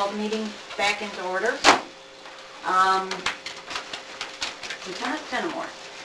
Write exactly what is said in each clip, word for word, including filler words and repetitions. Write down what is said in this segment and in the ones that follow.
the meeting back into order. Um, Lieutenant Fenimore.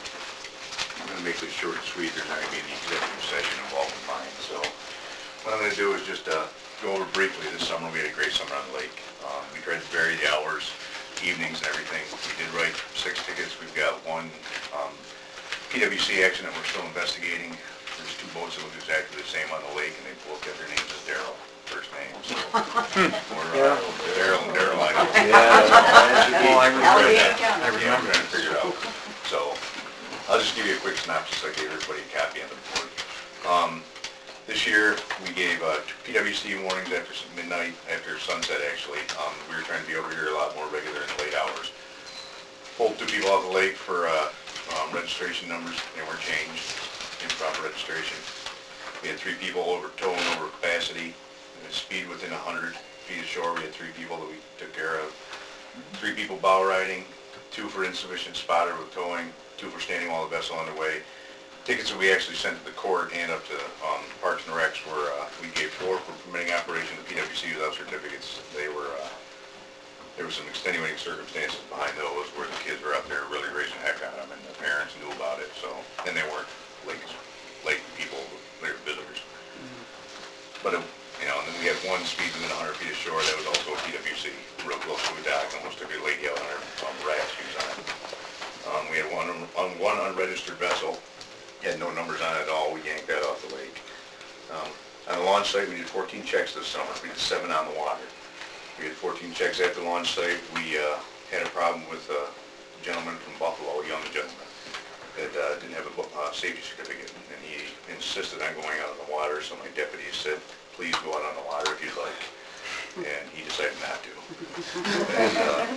I'm going to make this short and sweet. There's not going to be any executive session involved in mine. So what I'm going to do is just uh, go over briefly this summer. We had a great summer on the lake. Um, we tried to vary the hours, evenings and everything. We did write six tickets. We've got one um, P W C action that we're still investigating. There's two boats that look exactly the same on the lake, and they both got their names as Daryl, first name. So we're uh, Daryl and Daryl. I don't know. Yeah. Oh, I remember Allegheny that. County. I remember trying to figure it out. So I'll just give you a quick synopsis. I gave everybody a copy on the board. Um, this year we gave uh, P W C warnings after midnight, after sunset actually. Um, we were trying to be over here a lot more regular in the late hours. Pulled two people off the lake for uh, um, registration numbers. They weren't changed. Improper registration. We had three people over towing over capacity. Speed within one hundred feet of shore. We had three people that we took care of. Three people bow riding, two for insufficient spotter with towing, two for standing while the vessel underway. Tickets that we actually sent to the court and up to um, Parks and Recs were, uh, we gave four for permitting operation of P W C without certificates. They were, uh, there were some extenuating circumstances behind those where the kids were out there really raising heck on them and the parents knew about it. So, and they weren't lake, lake people, they were visitors. But, it, you know, and then we had one speed within one hundred feet of shore. That was also a P W C, real close to a dock. Almost took a lake out on her um, raft shoes on it. Um, we had one on one unregistered vessel. Had no numbers on it at all. We yanked that off the lake. Um, on the launch site, we did fourteen checks this summer. We did seven on the water. We had fourteen checks at the launch site. We uh, had a problem with a gentleman from Buffalo, a young gentleman, that uh, didn't have a uh, safety certificate, and he insisted on going out on the water. So my deputies said, please go out on the water if you'd like. And he decided not to. And uh,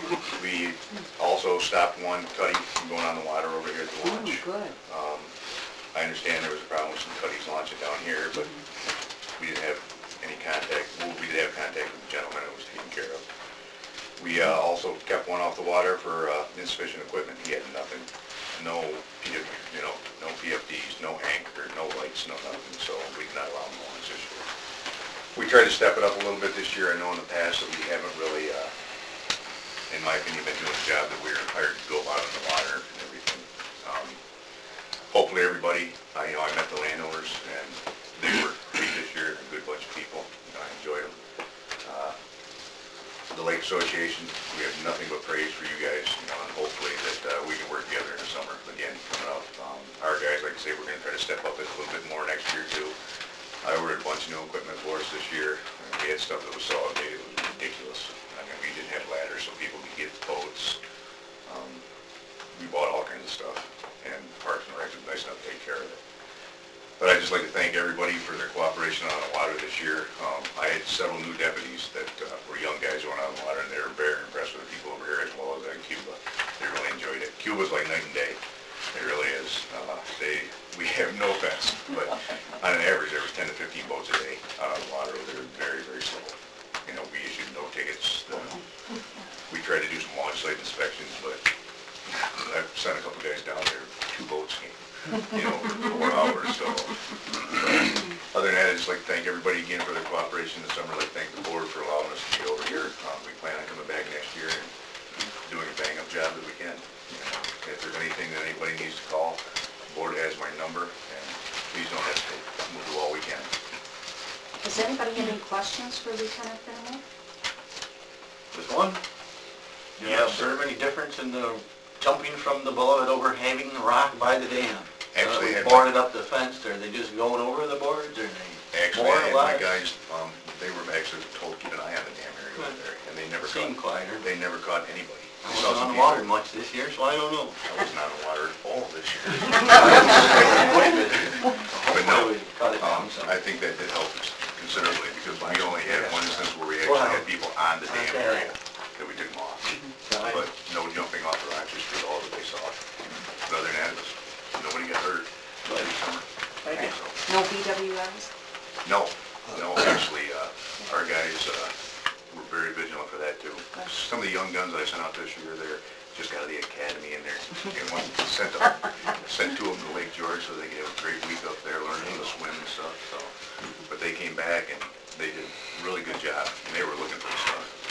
we also stopped one cutty from going on the water over here at the launch. Oh, good. Um, I understand there was a problem with some cutties launching down here, but we didn't have any contact. Well, we did have contact with the gentleman that was taken care of. We uh, also kept one off the water for uh, insufficient equipment. He had nothing. No, P F, you know, no P F Ds, no anchor, no lights, no nothing. So we did not allow him to launch this year. We tried to step it up a little bit this year. I know in the past that we haven't really, uh, in my opinion, been doing the job that we were hired to go out on the water and everything. Um, hopefully everybody, I, you know, I met the landowners and they were great this year, a good bunch of people. You know, I enjoyed them. Uh, the Lake Association, we have nothing but praise for you guys, you know, and hopefully that uh, we can work together in the summer again coming up. Um, our guys, like I say, we're going to try to step up it a little bit more next year too. I ordered a bunch of new equipment for us this year. We had stuff that was so outdated, it was ridiculous. I mean, we didn't have ladders so people could get boats. Um, we bought all kinds of stuff, and Parks and Rec was nice enough to take care of it. But I'd just like to thank everybody for their cooperation on the water this year. Um, I had several new deputies that uh, were young guys going on the water, and they were very impressed with the people over here as well as in Cuba. They really enjoyed it. Cuba's like night and day. It really is. Uh, they, we have no offense, but on an average, there was ten to fifteen boats a day out on the water. They're very, very slow. You know, we issued no tickets. Uh, we tried to do some launch site inspections, but I've sent a couple guys down there, two boats came, you know, for four hours. So, but other than that, I'd just like to thank everybody again for their cooperation this summer. I'd like to thank the board for allowing us to get over here. Um, we plan on coming back next year and doing a bang-up job that we can. You know, if there's anything that anybody needs to call, the board has my number, and please don't hesitate. We'll do all we can. Does anybody have any questions for Lieutenant Fenimore? Just one. Do you Yes. observe any difference in the jumping from the boat over having the rock by the dam? Actually, uh, I- boarded up the fence, are they just going over the boards, or they Actually, more I or had my less? guys, um, they were actually told to keep an eye on the dam area over there, and they never Seemed caught, quieter. they never caught anybody. I I saw wasn't some on the people- water much this year, so I don't know. I was not on the water at all this year. But But no, cut it um, down some. I think that did help us considerably, because we only had one instance where we Well, actually had people on the dam okay. area that we took them off. So I- But no jumping off the rocks, just for all that they saw. But other than that, it was, nobody got hurt every summer. Thank you. So, No B W Ms? no, no, actually, uh, our guys, uh, were very vigilant for that too. Some of the young guns that I sent out this year, they're just out of the academy, and they're, and one sent up, sent two of them to Lake George so they could have a great week up there learning how to swim and stuff, so. But they came back and they did a really good job, and they were looking for the stuff.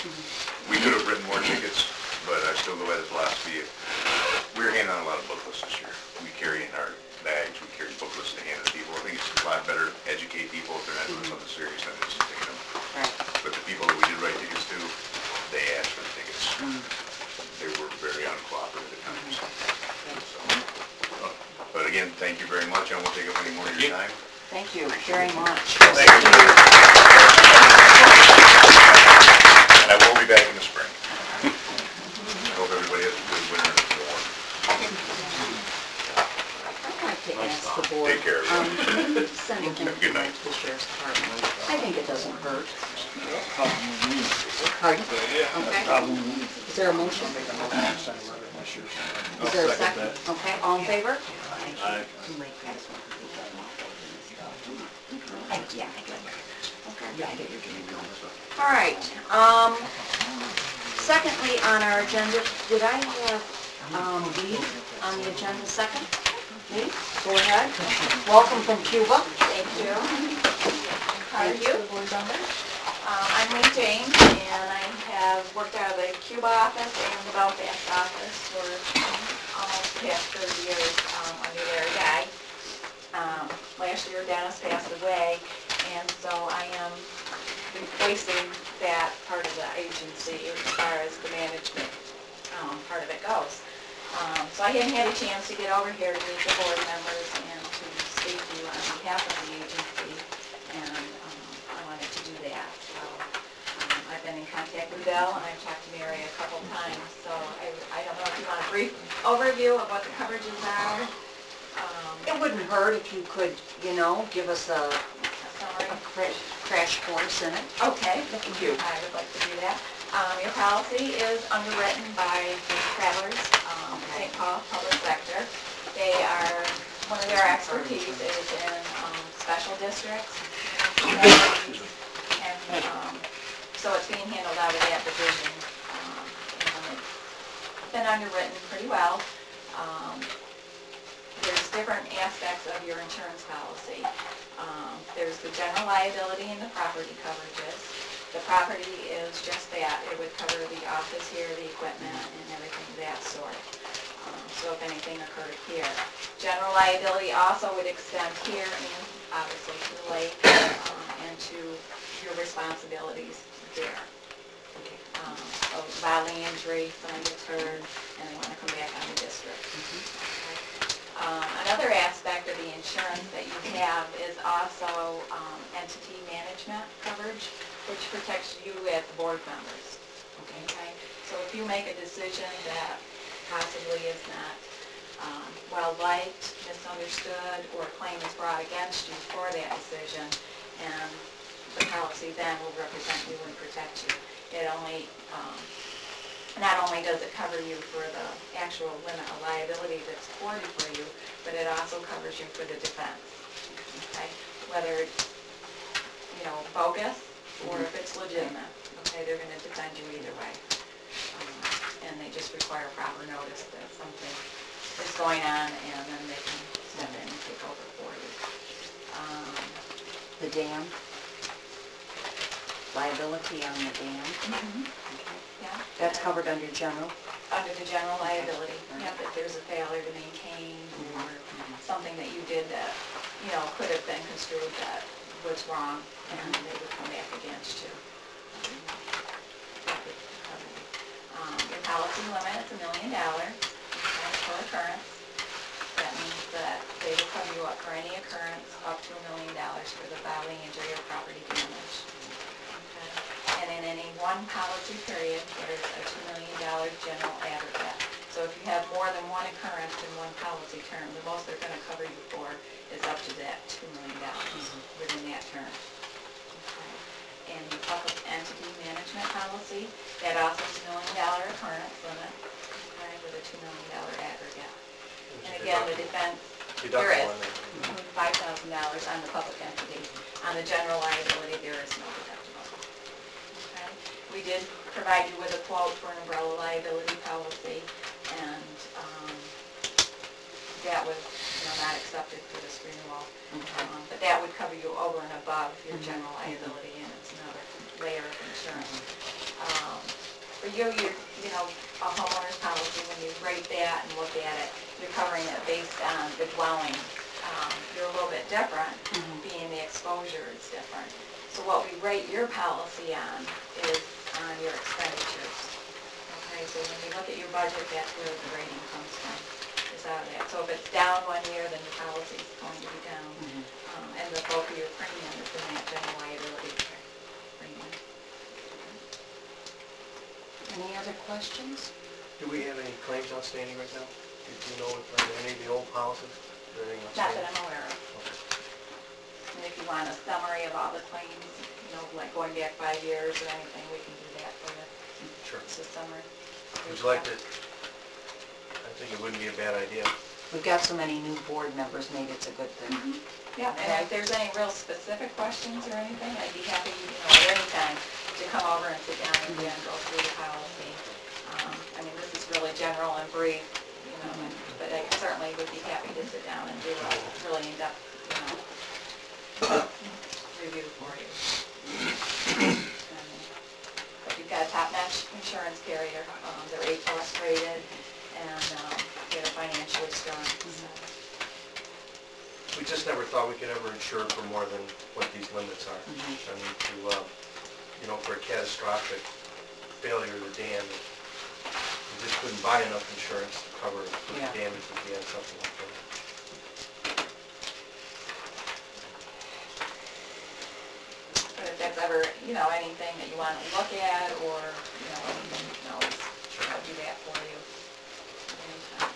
again, thank you very much. I won't take up any more of your time. Thank you very much. Thank you. And I will be back in the spring. I hope everybody has a good winter and it's warm. I'd like to ask the board, Take care, um, everyone. send a Have a good night. to the sheriff's department. I think it doesn't hurt. Pardon? Okay. Is there a motion? Is there a second? Okay, all in favor? Aye. Yeah. All right, um, secondly on our agenda, did I have, um, Lee on the agenda second? Lee, go ahead. Welcome from Cuba. Thank you. How are Thank you? Um, I'm Lee James, and I have worked out of the Cuba office and the Belfast office for almost the past thirty years um, under their guy. Um, last year Dennis passed away, and so I am replacing that part of the agency as far as the management um, part of it goes. Um, so I hadn't had a chance to get over here to meet the board members and to speak to you on behalf of the agency, and um, I wanted to do that. So um, I've been in contact with Bill, and I've talked to Mary a couple times, so I, I don't know if you want a brief overview of what the coverages are. Um, It wouldn't hurt if you could, you know, give us a, a a summary. cra- crash course in it. Okay, Thank you. I would like to do that. Um, your policy is underwritten by the Travelers, um, Saint Paul Public Sector. They are, one of their expertise is in, um, special districts, and, um, so it's being handled out of that division. Um, and it's been underwritten pretty well. Um, There's different aspects of your insurance policy. Um, There's the general liability and the property coverages. The property is just that. It would cover the office here, the equipment, and everything of that sort. Um, So if anything occurred here. General liability also would extend here and obviously to the lake um, and to your responsibilities there. Um, So bodily injury, someone gets hurt, and they want to come back on the district. Um, Another aspect of the insurance that you have is also um, entity management coverage, which protects you as board members. Okay? So if you make a decision that possibly is not um, well-liked, misunderstood, or a claim is brought against you for that decision, and the policy then will represent you and protect you. It only um, Not only does it cover you for the actual limit of liability that's afforded for you, but it also covers you for the defense, okay? Whether it's, you know, bogus or if it's legitimate, okay? They're going to defend you either way. Um, And they just require proper notice that something is going on, and then they can step in and take over for you. Um, The dam, liability on the dam. mhm, Yeah. That's covered under general. Under the general liability, yep, if there's a failure to maintain or something that you did that, you know, could have been construed that was wrong, and they would come back against you. Um, Your policy limit is a million dollars per occurrence. That means that they will cover you up for any occurrence up to a million dollars for the bodily injury or property damage. Okay. And in any one policy period, there's a two million dollars general aggregate. So if you have more than one occurrence in one policy term, the most they're going to cover you for is up to that two million dollars within that term. Okay. And the public entity management policy, that also is a million dollar occurrence limit, okay, with a two million dollars aggregate. And again, the defense, there is five thousand dollars on the public entity. On the general liability, there is no deductible. Okay. We did provide you with a quote for an umbrella liability policy, and um, that was, you know, not accepted for this renewal. Okay. Um, But that would cover you over and above your general liability, and it's another layer of insurance. Um, For you, you, you know, a homeowner's policy, when you rate that and look at it, you're covering it based on the dwelling. Um, You're a little bit different, being the exposure is different. So what we rate your policy on is on your expenditures. Okay, so when you look at your budget, that's where the rating comes from, is out of that. So if it's down one year, then questions? Do we have any claims outstanding right now? Do you know if on any of the old policies? Is there anything Not that outstanding? I'm aware of. Okay. And if you want a summary of all the claims, you know, like going back five years or anything, we can do that for you. Sure. It's a summary. Would you like to, I think it wouldn't be a bad idea. We've got so many new board members, maybe it's a good thing. Yeah, and if there's any real specific questions or anything, I'd be happy, you know, at any time to come over and sit down and again, go through the policy. Um, I mean, this is really general and brief, you know, and- but I certainly would be happy to sit down and do a really in-depth, you know, review for you. Um, But you've got a top-notch insurance carrier, um, they're A plus rated, and um, they're financially strong, so. We just never thought we could ever insure for more than what these limits are. Mhm. I mean, to, uh, you know, for a catastrophic failure of the dam, we just couldn't buy enough insurance to cover the Yeah. damage if we had something like that. But if that's ever, you know, anything that you want to look at, or, you know, anything, you know, I'll do that for you. Anytime.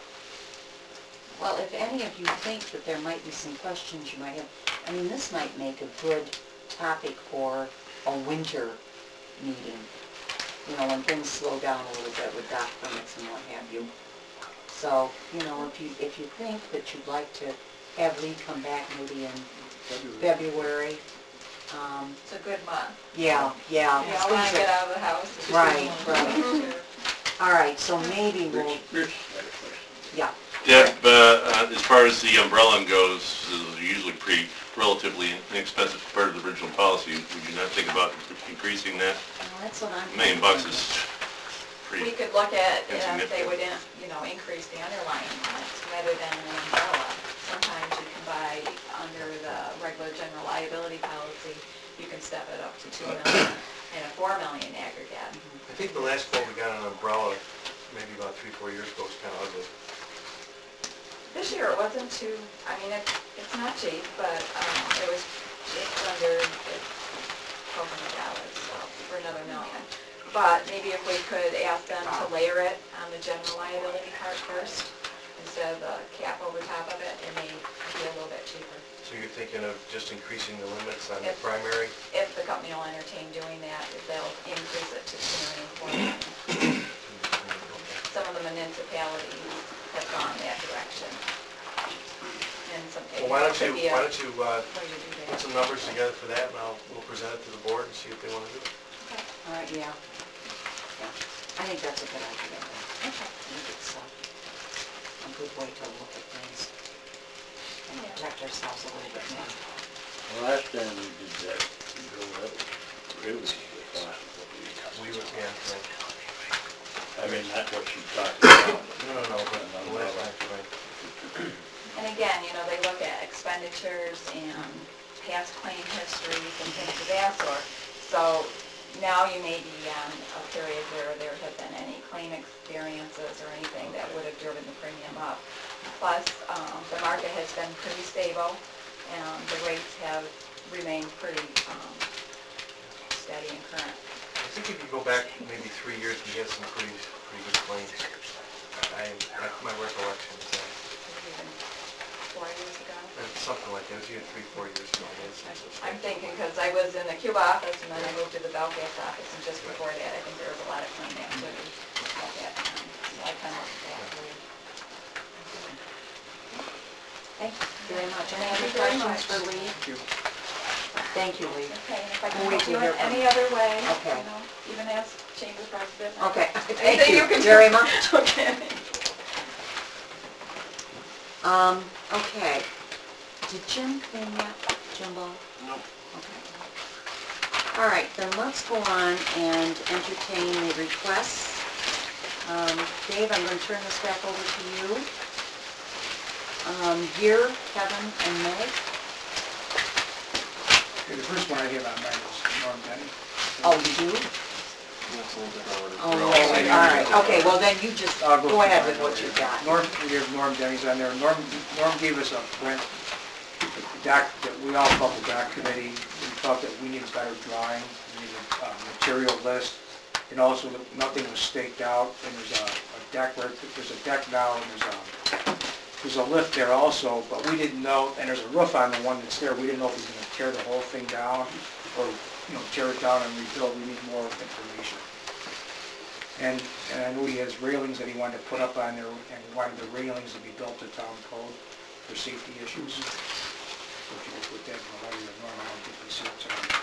Well, if any of you think that there might be some questions you might have, I mean, this might make a good topic for a winter meeting. You know, when things slow down a little bit with dock permits and what have you. So, you know, if you, if you think that you'd like to have Lee come back maybe in February, um, It's a good month. yeah, yeah. You don't want to get out of the house. Right, right. Sure. All right, so maybe we'll, Rich, Rich had a question. yeah. Deb, uh, uh, as far as the umbrella goes, those are usually pretty relatively inexpensive compared to the original policy. Would you not think about increasing that? Well, that's what I'm. A million bucks is We pretty, could look at if they Insignificant. would, in- you know, increase the underlying limits rather than an umbrella. Sometimes you can buy under the regular general liability policy, you can step it up to two million and a four million aggregate. I think the last quote we got on an umbrella, maybe about three, four years ago, was kind of ugly. This year it wasn't too, I mean, it, it's not cheap, but, um, it was just under, twelve hundred dollars, so, for another million. But maybe if we could ask them to layer it on the general liability part first, instead of the cap over top of it, it may be a little bit cheaper. So you're thinking of just increasing the limits on the If- primary? If the company will entertain doing that, if they'll increase it to two million, four million. Some of the municipalities have gone that direction. And some, Well, why don't it you, could be a why don't you, uh, way to do put that. some numbers together for that, and I'll, we'll present it to the board and see if they want to do it. All right, yeah. Yeah. I think that's a good idea. I Okay. think it's uh, a good way to look at things and Yeah. protect ourselves a little bit more. The last time we did that, we drove that, it was the cost of what we got. We would, yeah, right. I mean, not what you talked about. No, no, no, but the last time, right. And again, you know, they look at expenditures and past claim histories and things of that sort. So now you may be on a period where there have been any claim experiences or anything that would have driven the premium up. Plus, um, the market has been pretty stable and the rates have remained pretty um, steady and current. I think if you go back maybe three years, we had some pretty, pretty good claims. I, that's my recollection, is that, Even four years ago. and something like that, it was either three, four years ago. we had some I'm substantial thinking, claims. because I was in the Cuba office, and then I moved to the Belfast office, and just before that, I think there was a lot of claim activity at that time. So I kind of looked at that for you. Thank you very much. Any Thank other you very questions much. for Lee? Thank you, Lee. Okay, and if I We'll can wait help to you hear in from any you. other way, Okay. you know, even as chamber president. Okay, Anything thank you can do. very much. Okay. Um, okay. Did Jim clean that, Jim Ball? No. Okay. All right, then let's go on and entertain the requests. Um, Dave, I'm going to turn this back over to you. Um, here, Kevin and Meg. Okay, the first one I have on mine is Norm Denny. Oh, you do? That's a little different. Oh, all right, okay, well then you just, I'll go through ahead mine with what also. you've got. Norm, we have Norm Denny's on there. Norm, Norm gave us a print, doc, that we all felt the doc committee, we felt that we need a better drawing, we need a uh, material list and also that nothing was staked out, and there's a a deck, where there's a deck now, and there's a, there's a lift there also, but we didn't know, and there's a roof on the one that's there, we didn't know if he's gonna tear the whole thing down, or, you know, tear it down and rebuild, we need more information. And, and I know he has railings that he wanted to put up on there, and he wanted the railings to be built to town code for safety issues. So if you could put that in the letter, the normal, I think we see it tonight.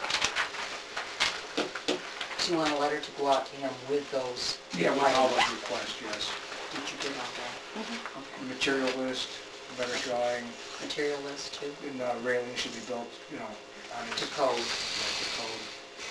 Do you want a letter to go out to him with those? Yeah, with all those requests, yes. Did you do all that? Okay. Material list, better drawing, Material list too? and uh, railing should be built, you know, on his... To code. yeah, to code.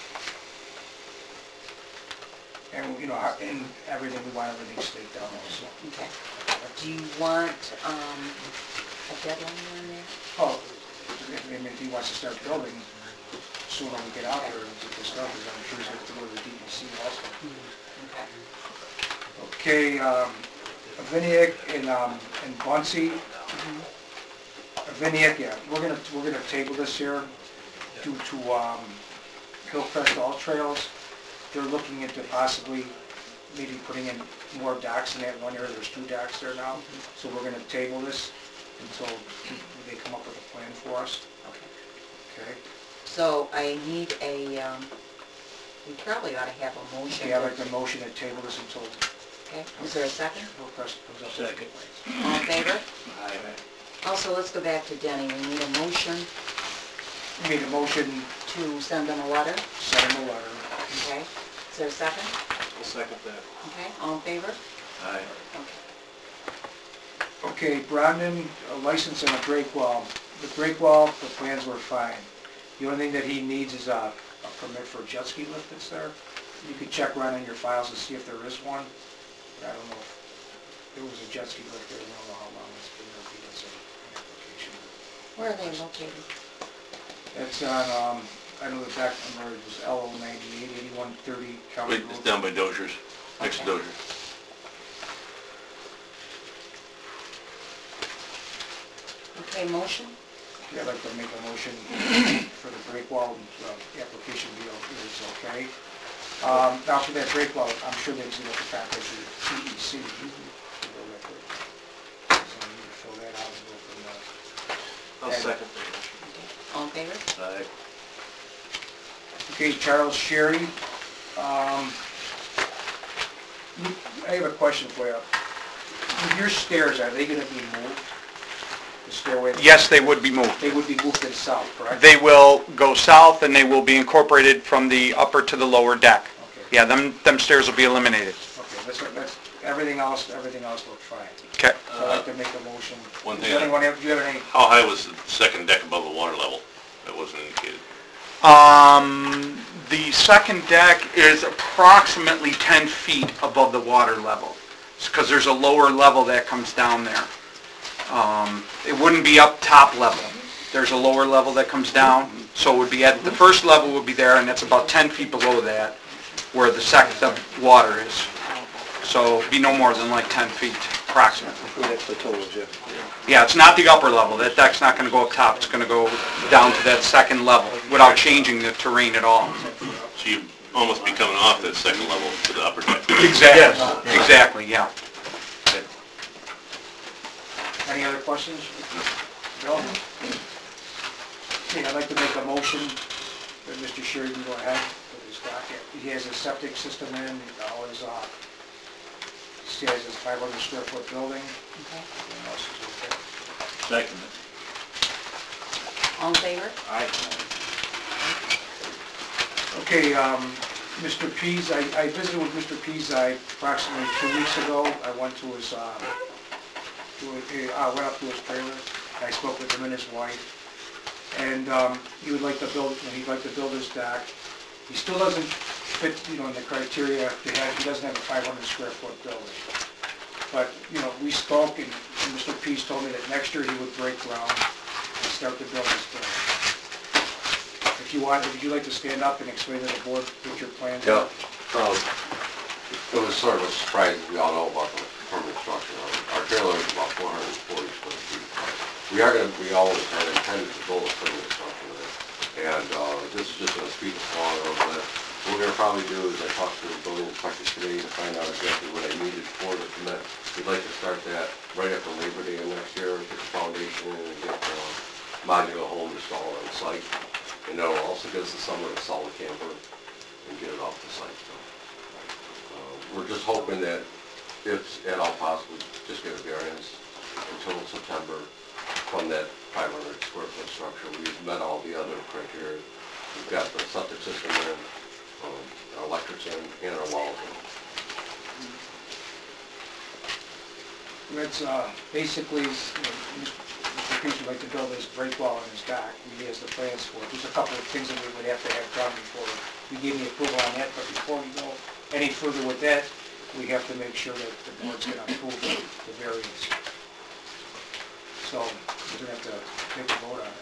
And, you know, our- and everything, we want everything staked out also. Okay. Do you want, um, a deadline on there? Oh, I mean, if he wants to start building, sooner we get out there and get this done, because I'm sure he's going to go to the D E C also. Okay. Okay, um, Viniac and, um, and Buncy. Viniac, yeah, we're gonna, we're gonna table this here due to, um, Hillcrest All Trails. They're looking into possibly maybe putting in more docks in that one area. There's two docks there now. So we're gonna table this until they come up with a plan for us. Okay. Okay? So I need a, um, we probably ought to have a motion. Okay, I'd like the motion to table this until Okay, is there a second? Hillcrest comes up. Second. All in favor? Aye. Also, let's go back to Denny. We need a motion Made a motion, to send them a letter. send him a letter. Okay. Is there a second? I'll second that. Okay, all in favor? Aye. Okay. Okay, Brandon, a license and a break wall. The break wall, the plans were fine. The only thing that he needs is a, a permit for a jet ski lift that's there. You could check around in your files to see if there is one, but I don't know if there was a jet ski lift there, I don't know how long it's been there, if that's an application. Where are they located? It's on, um, I know the back number is L O ninety-eight, eighty-one thirty County Wait, Road. it's down by Dozier's, next to Okay. Dozier. Okay, motion? Yeah, I'd like to make a motion for the break wall, uh, application deal, if it's okay. Um, now for that break wall, I'm sure they're gonna contact the T E C. to go that way. So we need to fill that out and go from there. I'll And- second that. Okay. All in favor? Aye. Okay, Charles Sherry, um, you- I have a question for you. Your stairs, are they gonna be moved? The stairway? Yes, they would be moved. They would be moved to the south, correct? They will go south and they will be incorporated from the upper to the lower deck. Okay, Yeah, them, them stairs will be eliminated. okay, that's, that's, everything else, everything else looked fine. Okay. So I'd like to make a motion. One Does thing I- anyone have, do you have any? How high was the second deck above the water level? That wasn't indicated. Um, the second deck is approximately ten feet above the water level. Because there's a lower level that comes down there. Um, it wouldn't be up top level. There's a lower level that comes down, so it would be at, the first level would be there, and that's about ten feet below that, where the second, the water is. So it'd be no more than like ten feet, approximately. That's the total, Jeff. Yeah, it's not the upper level, that deck's not gonna go up top, it's gonna go down to that second level, without changing the terrain at all. So you'd almost be coming off that second level to the upper deck. Exactly, exactly, yeah. Any other questions? Bill? Okay, I'd like to make a motion that Mister Sherry can go ahead with his docket. He has a septic system in, all his, uh, he has his five hundred square foot building. Okay. Everything else is okay. Second. All in favor? Aye. Okay, um, Mister Pease, I, I visited with Mister Pease, I approximately two weeks ago. I went to his, uh, to his, I went up to his trailer, and I spoke with him and his wife. And, um, he would like to build, you know, he'd like to build his dock. He still doesn't fit, you know, in the criteria to have, he doesn't have a five hundred square foot building. But, you know, we spoke, and and Mister Pease told me that next year he would break ground and start to build his building. If you want, would you like to stand up and explain to the board what your plans Yeah, are? um, it was sort of a surprise, as we all know about the permanent structure. Our trailer is about four hundred forty square feet. We are gonna, we always had intended to build a permanent structure there. And, uh, this is just gonna speed the slaughter of that. What we're gonna probably do is I talked to the building inspector today to find out exactly what I needed for the permit. We'd like to start that right after Labor Day of next year, get the foundation in and get the modular home installed on site. And that'll also give us the summer to sell the camper and get it off the site. So, uh, we're just hoping that if at all possible, just get a variance until September from that five hundred square foot structure. We've met all the other criteria. We've got the septic system in, um, our electrics in, and our walls in. It's, uh, basically, you know, Mister Pease would like to build this break wall on his dock. He has the plans for it. There's a couple of things that we would have to have done before we give the approval on that, but before we go any further with that, we have to make sure that the board's gonna approve the the variance. So, we're gonna have to take a vote on it.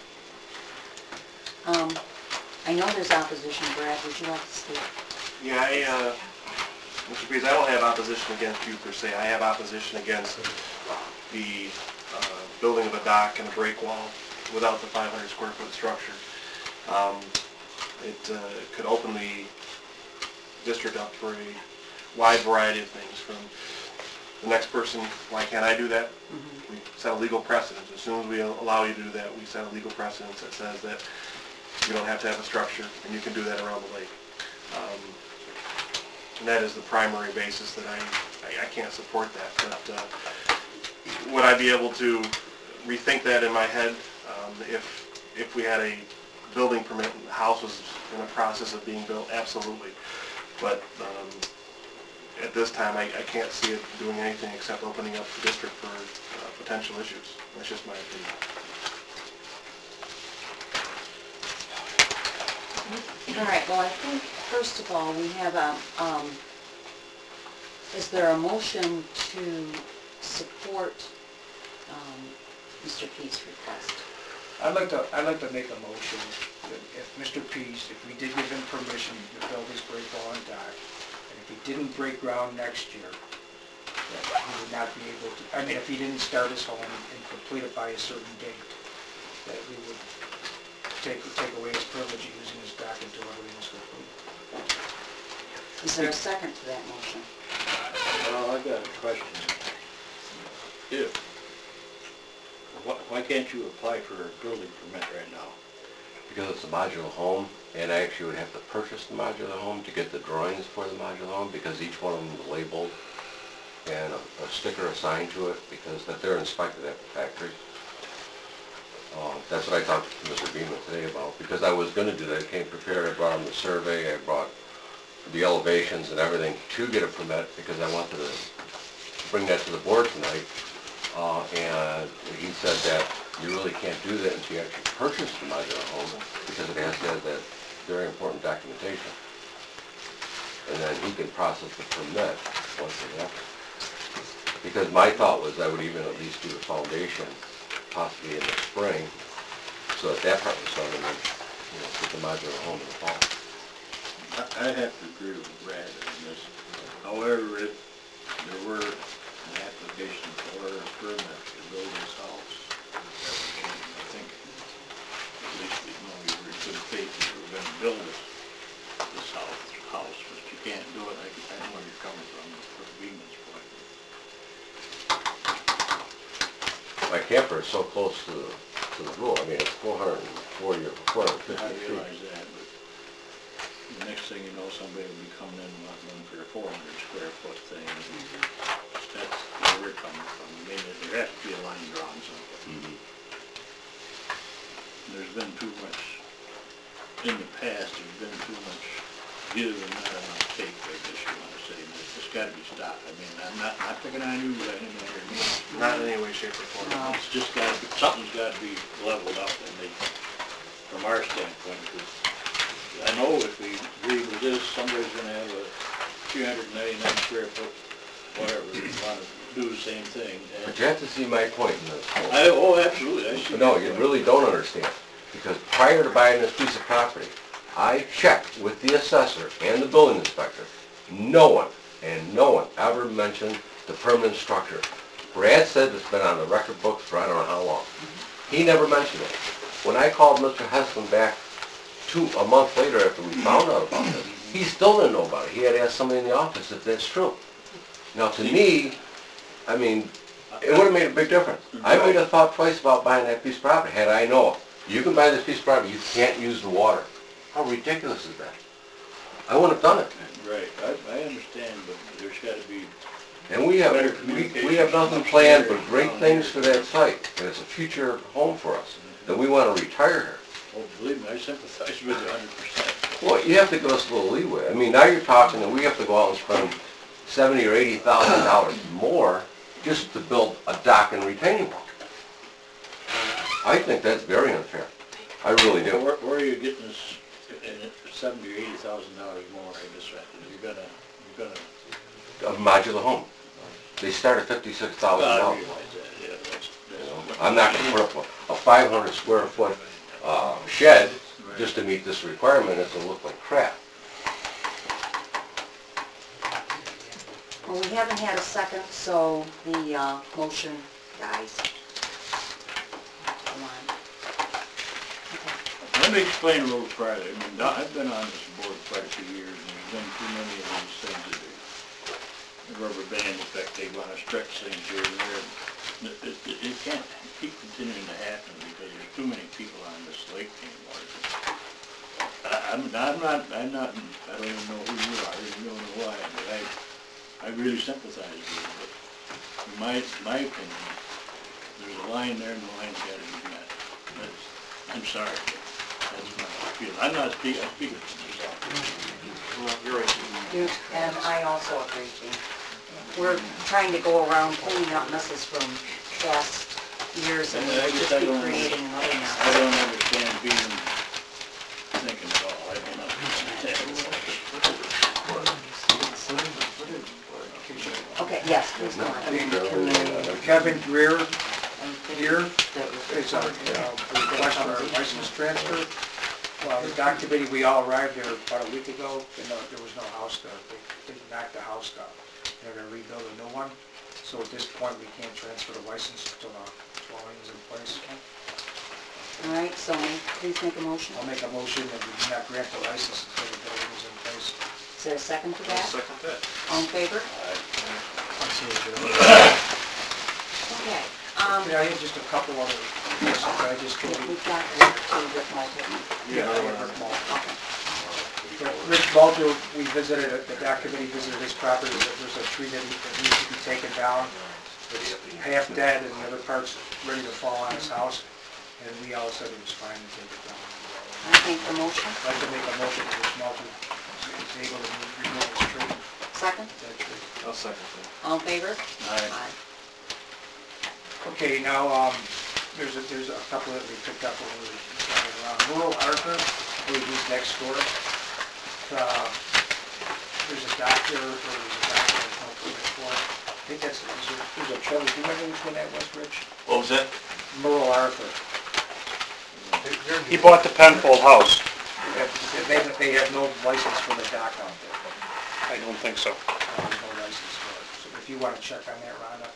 Um, I know there's opposition, Brad, would you like to speak? Yeah, I, uh, Mister Pease, I don't have opposition against you per se. I have opposition against the uh, building of a dock and a break wall without the five hundred square foot structure. Um, It uh, could open the district up for a wide variety of things, from the next person, why can't I do that? Mm-hmm. We set a legal precedent. As soon as we allow you to do that, we set a legal precedent that says that you don't have to have a structure, and you can do that around the lake. Um, and that is the primary basis that I, I, I can't support that. But uh, would I be able to rethink that in my head um, if if we had a building permit and the house was in the process of being built? Absolutely. But um, at this time, I, I can't see it doing anything except opening up the district for uh, potential issues. That's just my opinion. All right, well, I think, first of all, we have a, um, is there a motion to support, um, Mister Pease's request? I'd like to, I'd like to make a motion that if Mister Pease, if we did give him permission to build his break wall and dock, and if he didn't break ground next year, that he would not be able to, I mean, if he didn't start his home and complete it by a certain date, that we would take, take away his privilege of using his dock until everything was complete. Is there a second to that motion? Well, I got a question. If, why, why can't you apply for a building permit right now? Because it's a modular home, and I actually would have to purchase the modular home to get the drawings for the modular home, because each one of them is labeled and a, a sticker assigned to it, because that they're inspected at the factory. Uh, that's what I talked to Mister Beaman today about, because I was going to do that. I came prepared. I brought him the survey. I brought the elevations and everything to get a permit, because I wanted to bring that to the board tonight. Uh, and he said that you really can't do that until you actually purchase the modular home, because it has to have that very important documentation. And then he can process the permit once it happens. Because my thought was I would even at least do the foundation possibly in the spring, so that that part was done, and then, you know, put the modular home in the fall. I, I have to agree with Brad on this. However, if there were an application for a permit to build this house, I think at least we know we were in good faith that we were going to build this, this house, house, but you can't do it. I, I know where you're coming from, from Beaman's point. My camper is so close to the, to the rule. I mean, it's four hundred forty or four hundred fifty I feet. realize that, but the next thing you know, somebody will be coming in wanting for a four hundred square foot thing. That's where we're coming from. I mean, there has to be a line drawn somewhere. Mhm. There's been too much, in the past, there's been too much give and not enough take, I guess you want to say. It's got to be stopped. I mean, I'm not, not picking on you, but I didn't hear me. Not in any way, shape, or form. No. It's just got to be, something's got to be leveled up, and they, from our standpoint, because I know if we agree with this, somebody's gonna have a three hundred ninety-nine square foot, whatever, they want to do the same thing. And But you have to see my point in this. I, oh, absolutely, I see. But no, your you point. really don't understand, because prior to buying this piece of property, I checked with the assessor and the building inspector. No one, and no one ever mentioned the permanent structure. Brad said it's been on the record books for I don't know how long. He never mentioned it. When I called Mister Heslin back two, a month later after we found out about this, he still didn't know about it. He had asked somebody in the office if that's true. Now, to me, I mean, it would have made a big difference. I would have thought twice about buying that piece of property, had I known. You can buy this piece of property, you can't use the water. How ridiculous is that? I wouldn't have done it. Right, I, I understand, but there's gotta be, And we have, Better we, communication we have nothing up planned here, but great down things here. for that site. And it's a future home for us. And we want to retire here. oh, believe me, I sympathize with you a hundred percent. Well, you have to give us a little leeway. I mean, now you're talking that we have to go out and spend seventy or eighty thousand dollars more just to build a dock and retaining wall. I think that's very unfair. I really do. Where, where are you getting this, in it, seventy or eighty thousand dollars more, I guess, you're gonna, you're gonna. A modular home. They start at fifty-six thousand I dollars. realize that, yeah, that's, You know, that's. I'm not gonna put up a, a five hundred square foot, uh, shed just to meet this requirement. It'll look like crap. Well, we haven't had a second, so the uh, motion dies. Come on. Let me explain a little further. I mean, Don- I've been on this board quite a few years, and we've done too many of these things that do. The rubber band effect, they want to stretch things here and there. It, it, it can't keep continuing to happen because there's too many people on this lake anymore. I, I'm, I'm not, I'm not, I don't even know who you are, I really don't know why, but I, I really sympathize with you. But in my, my opinion, there's a line there and the line's got to be met. That's, I'm sorry, but that's my feeling. I'm not speaking, I'm speaking for myself. Well, you're right. You- And I also agree, Gene. We're trying to go around cleaning up messes from past years and And I we guess just I keep don't- creating another I mess. don't understand being, thinking at all, I don't understand. Okay, yes, please go on. Uh, Kevin Greer, here, is a, uh, request for a license transfer. Well, the dock committee, we all arrived there about a week ago, and uh, there was no house there. They they knocked the house down. They're gonna rebuild a new one, so at this point, we can't transfer the license until the dwelling is in place. All right, so please make a motion. I'll make a motion that we do not grant the license until the building is in place. Is there a second to that? Second that. All in favor? I'll see you, Joe. Okay, um, Yeah, I had just a couple other, questions, but I just told you. we've got to Rick Mulder. Yeah, Okay. Rich Walter, we visited, the dock committee visited his property, there's a tree that that needs to be taken down. It's half dead and the other part's ready to fall on his house, and we all said it was fine to take it down. I think the motion. I'd like to make a motion that Rich Walter is able to remove his tree, Second? that tree. I'll second that. All in favor? Aye. Okay, now, um, there's a, there's a couple that we picked up when we were driving around. Rural Arthur, I believe he's next door. Uh, There's a doctor, or there's a doctor that's not permit for it. I think that's, there's a, there's a Trevor, do you remember which one that was, Rich? What was that? Rural Arthur. He bought the Penfold house. They, they- they have no license for the dock out there. I don't think so. Uh, There's no license for it. So if you want to check on that, Rhonda.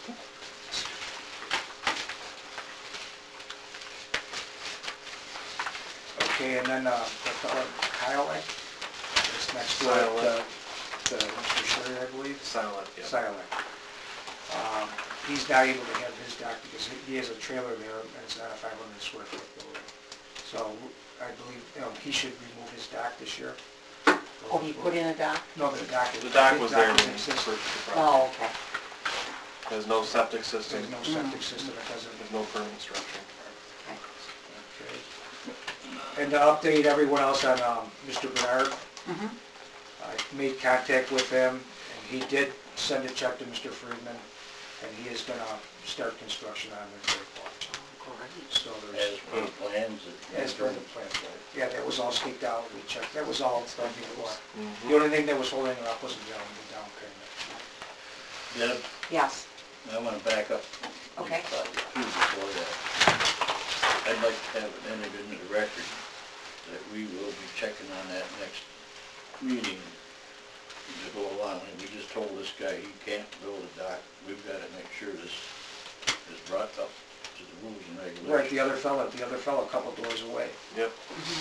Okay, and then, uh, the fellow Kyle, it's next door to, Silent. to Mister Sherry, I believe. Silent, yeah. Silent. Um, He's not able to have his dock because he- he has a trailer there and it's not a five hundred square foot building. So I believe, you know, he should remove his dock this year. Oh, he put in a dock? No, the dock. The dock was there when in we existence. purchased the property. Oh, okay. There's no septic system, There's no septic system, it doesn't. there's no permanent structure. Okay. And to update everyone else on um, Mister Bernard, Mm-hmm. I made contact with him, and he did send a check to Mister Friedman, and he is gonna start construction on the great wall. So As there's, per the plans that. as per the plan, yeah, that was all staked out, we checked, that was all done before. Mhm. The only thing that was holding it up was the down, the down payment. Deb, Yes, I want to back up. Okay. uh, Two before that. I'd like to have it entered into the record that we will be checking on that next meeting to go along. And we just told this guy he can't build a dock. We've got to make sure this is brought up to the rules and regulations. Right, the other fella, the other fella, a couple doors away. Yep. Yeah,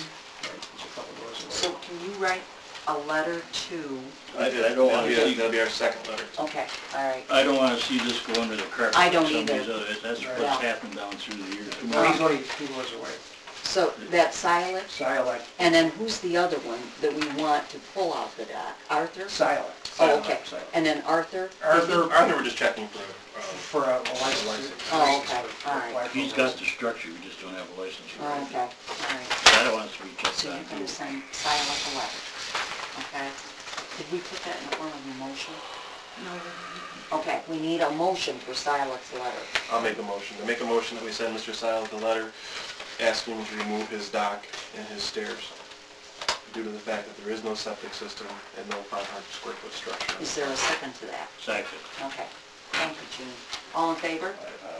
It's a couple doors away. So can you write a letter to, I, I don't That'll wanna be, see, that'll be our second letter. okay, all right. I don't wanna see this go under the carpet. I don't like some of either. these other- That's Yeah. what's happened down through the years. Well, he's only two doors away. So that's Silex, Silex, and then who's the other one that we want to pull out the dock? Arthur? Silex. Oh, okay. Silex. And then Arthur? Arthur, Arthur, we're just checking for, um, for a a license. Oh, okay, all right. He's got the structure, we just don't have a license for Oh, it. okay, all right. I don't want to be checked So you're on gonna too. send Silex a letter, okay? Did we put that in the form of a motion? No. Okay, we need a motion for Silex letter. I'll make a motion. I make a motion that we send Mister Siles a letter asking him to remove his dock and his stairs due to the fact that there is no septic system and no five hundred square foot structure. Is there a second to that? Second. Okay, thank you, Gene. All in favor?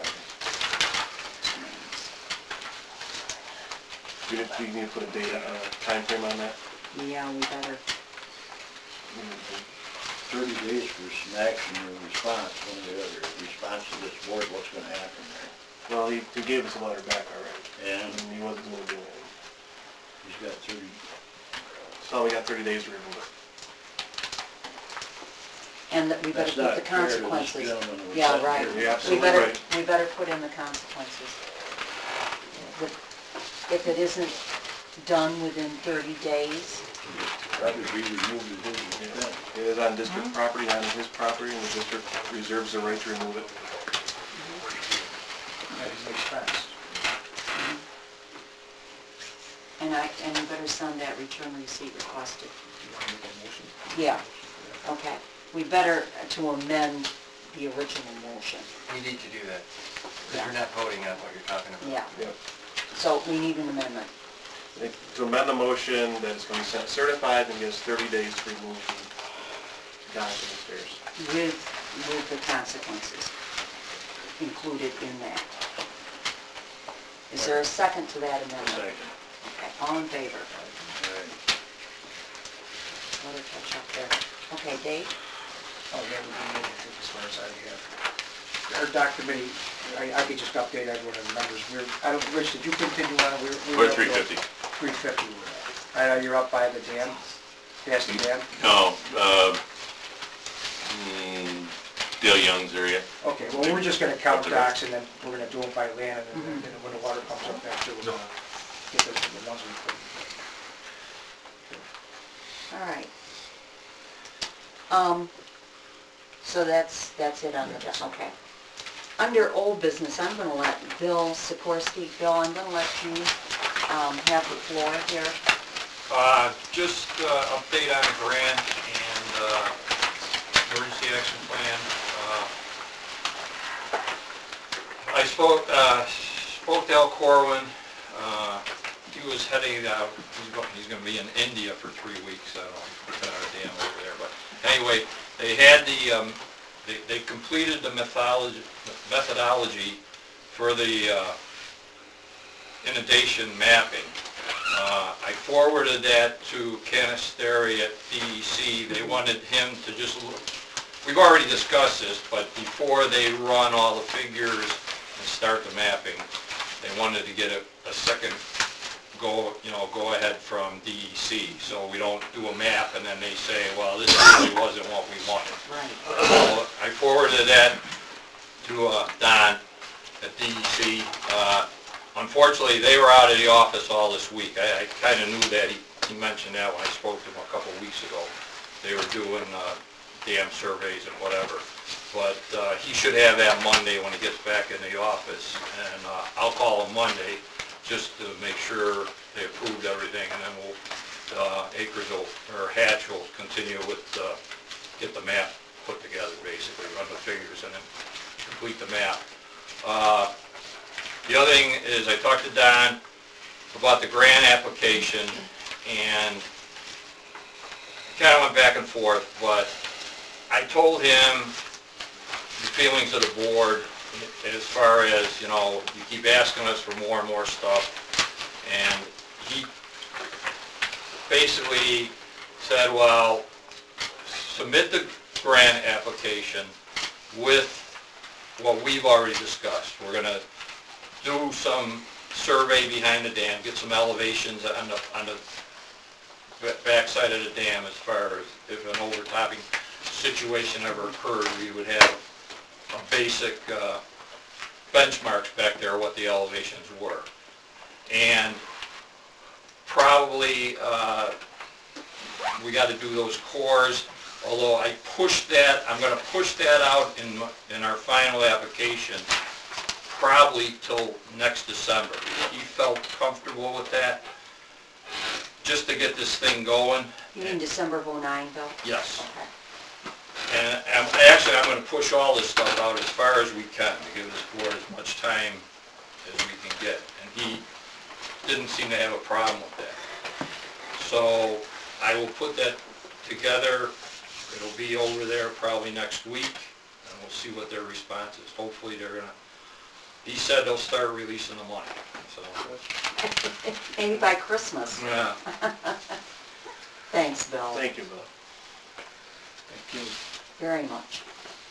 Do you, do you need to put a date, a time frame on that? Yeah, we better, Thirty days for some action or response, one or the other. Response to this board, what's gonna happen there? Well, he, he gave us a letter back already, And and he wasn't gonna do anything. he's got thirty, So we got thirty days to remove it. and that we better that's put not the fair to this consequences. gentleman who was Yeah, sitting right. here. You're We absolutely better, right. we better put in the consequences. That If it isn't done within thirty days, Probably be removed in his expense. It is on district property, not on his property, and the district reserves the right to remove it. At his expense. and I, and you better send that return receipt requested. You want to make a motion? Yeah, okay. We better to amend the original motion. You need to do that, because you're not voting on what you're talking about. Yeah, Yep. so we need an amendment. To amend the motion that it's going to be sent certified and gives thirty days to remove the dock and the stairs. With, with the consequences included in that. Is there a second to that amendment? Second. Okay, all in favor? All right. Let her catch up there. Okay, Dave? Oh, yeah, we can make it as far as I have. Our dock committee, I, I could just update everyone on the numbers. We're, I don't, Rich, did you continue on? We're, We're three fifty. Three fifty. I know you're up by the dam, past the dam? No, uh, mm, Dale Young's area. Okay, well, we're just gonna count Up the road. docks and then we're gonna do them by land and then, and then when the water comes up next year, we're gonna get the, the ones we put. All right. Um, so that's, that's it on the, okay. Under old business, I'm gonna let Bill Sikorsky, Bill, I'm gonna let you, um, have the floor here. Uh, just, uh, update on the grant and, uh, emergency action plan. Uh, I spoke, uh, spoke to Al Corwin, uh, he was heading out, he's going, he's gonna be in India for three weeks, I don't know, he's putting out a dam over there, but anyway, they had the, um, they, they completed the methodology, methodology for the, uh, inundation mapping. Uh, I forwarded that to Canisteri at D E C. They wanted him to just look, we've already discussed this, but before they run all the figures and start the mapping, they wanted to get a, a second go, you know, go ahead from D E C, so we don't do a map and then they say, well, this really wasn't what we wanted. Right. So I forwarded that to uh, Don at D E C. Uh, Unfortunately, they were out of the office all this week. I, I kind of knew that. He, he mentioned that when I spoke to him a couple of weeks ago. They were doing uh, dam surveys and whatever. But uh, he should have that Monday when he gets back in the office. And uh, I'll call him Monday just to make sure they approved everything. And then we'll, uh, Acres will, or Hatch will continue with, uh, get the map put together, basically, run the figures and then complete the map. Uh, The other thing is I talked to Don about the grant application and kind of went back and forth, but I told him the feelings of the board as far as, you know, you keep asking us for more and more stuff, and he basically said, well, submit the grant application with what we've already discussed. We're going to do some survey behind the dam, get some elevations on the, on the backside of the dam as far as if an overtopping situation ever occurred, we would have a basic uh, benchmarks back there, what the elevations were. And probably uh, we got to do those cores, although I pushed that, I'm going to push that out in, my- in our final application probably till next December. He felt comfortable with that, just to get this thing going. You mean December of oh nine, Bill? Yes. Okay. And um, actually, I'm going to push all this stuff out as far as we can to give this board as much time as we can get. And he didn't seem to have a problem with that. So I will put that together. It'll be over there probably next week, and we'll see what their response is. Hopefully they're going to, he said they'll start releasing the money, so. Maybe by Christmas. Yeah. Thanks, Bill. Thank you, Bill. Thank you. Very much.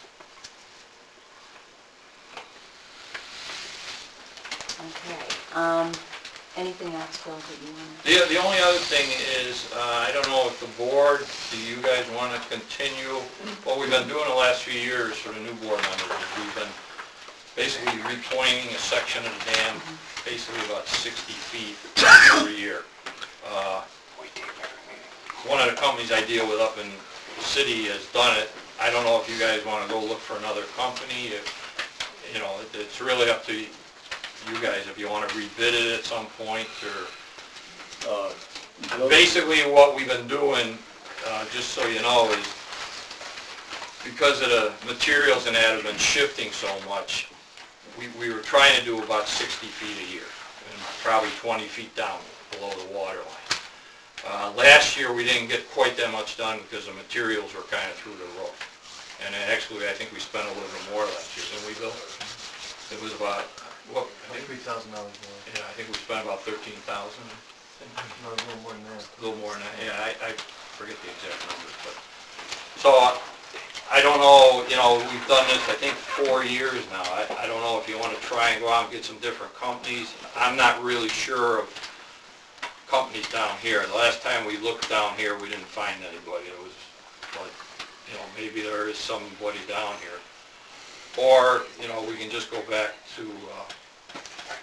Okay, um, anything else, Bill, that you want to? The, the only other thing is, uh, I don't know if the board, do you guys want to continue, what we've been doing the last few years for the new board members, is we've been basically repointing a section of the dam, basically about sixty feet every year. Uh, One of the companies I deal with up in the city has done it. I don't know if you guys want to go look for another company, if, you know, it- it's really up to you guys, if you want to rebid it at some point, or, Uh, basically what we've been doing, uh, just so you know, is because of the materials and that have been shifting so much, we, we were trying to do about sixty feet a year, and probably twenty feet down below the water line. Uh, last year, we didn't get quite that much done because the materials were kind of through the roof. And actually, I think we spent a little bit more last year, didn't we, Bill? It was about, what, I think, Three thousand dollars more. yeah, I think we spent about thirteen thousand. No, a little more than that. A little more than that, yeah, I, I forget the exact numbers, but, so, I don't know, you know, we've done this, I think, four years now. I, I don't know if you want to try and go out and get some different companies. I'm not really sure of companies down here. The last time we looked down here, we didn't find anybody. It was like, you know, maybe there is somebody down here. Or, you know, we can just go back to, uh,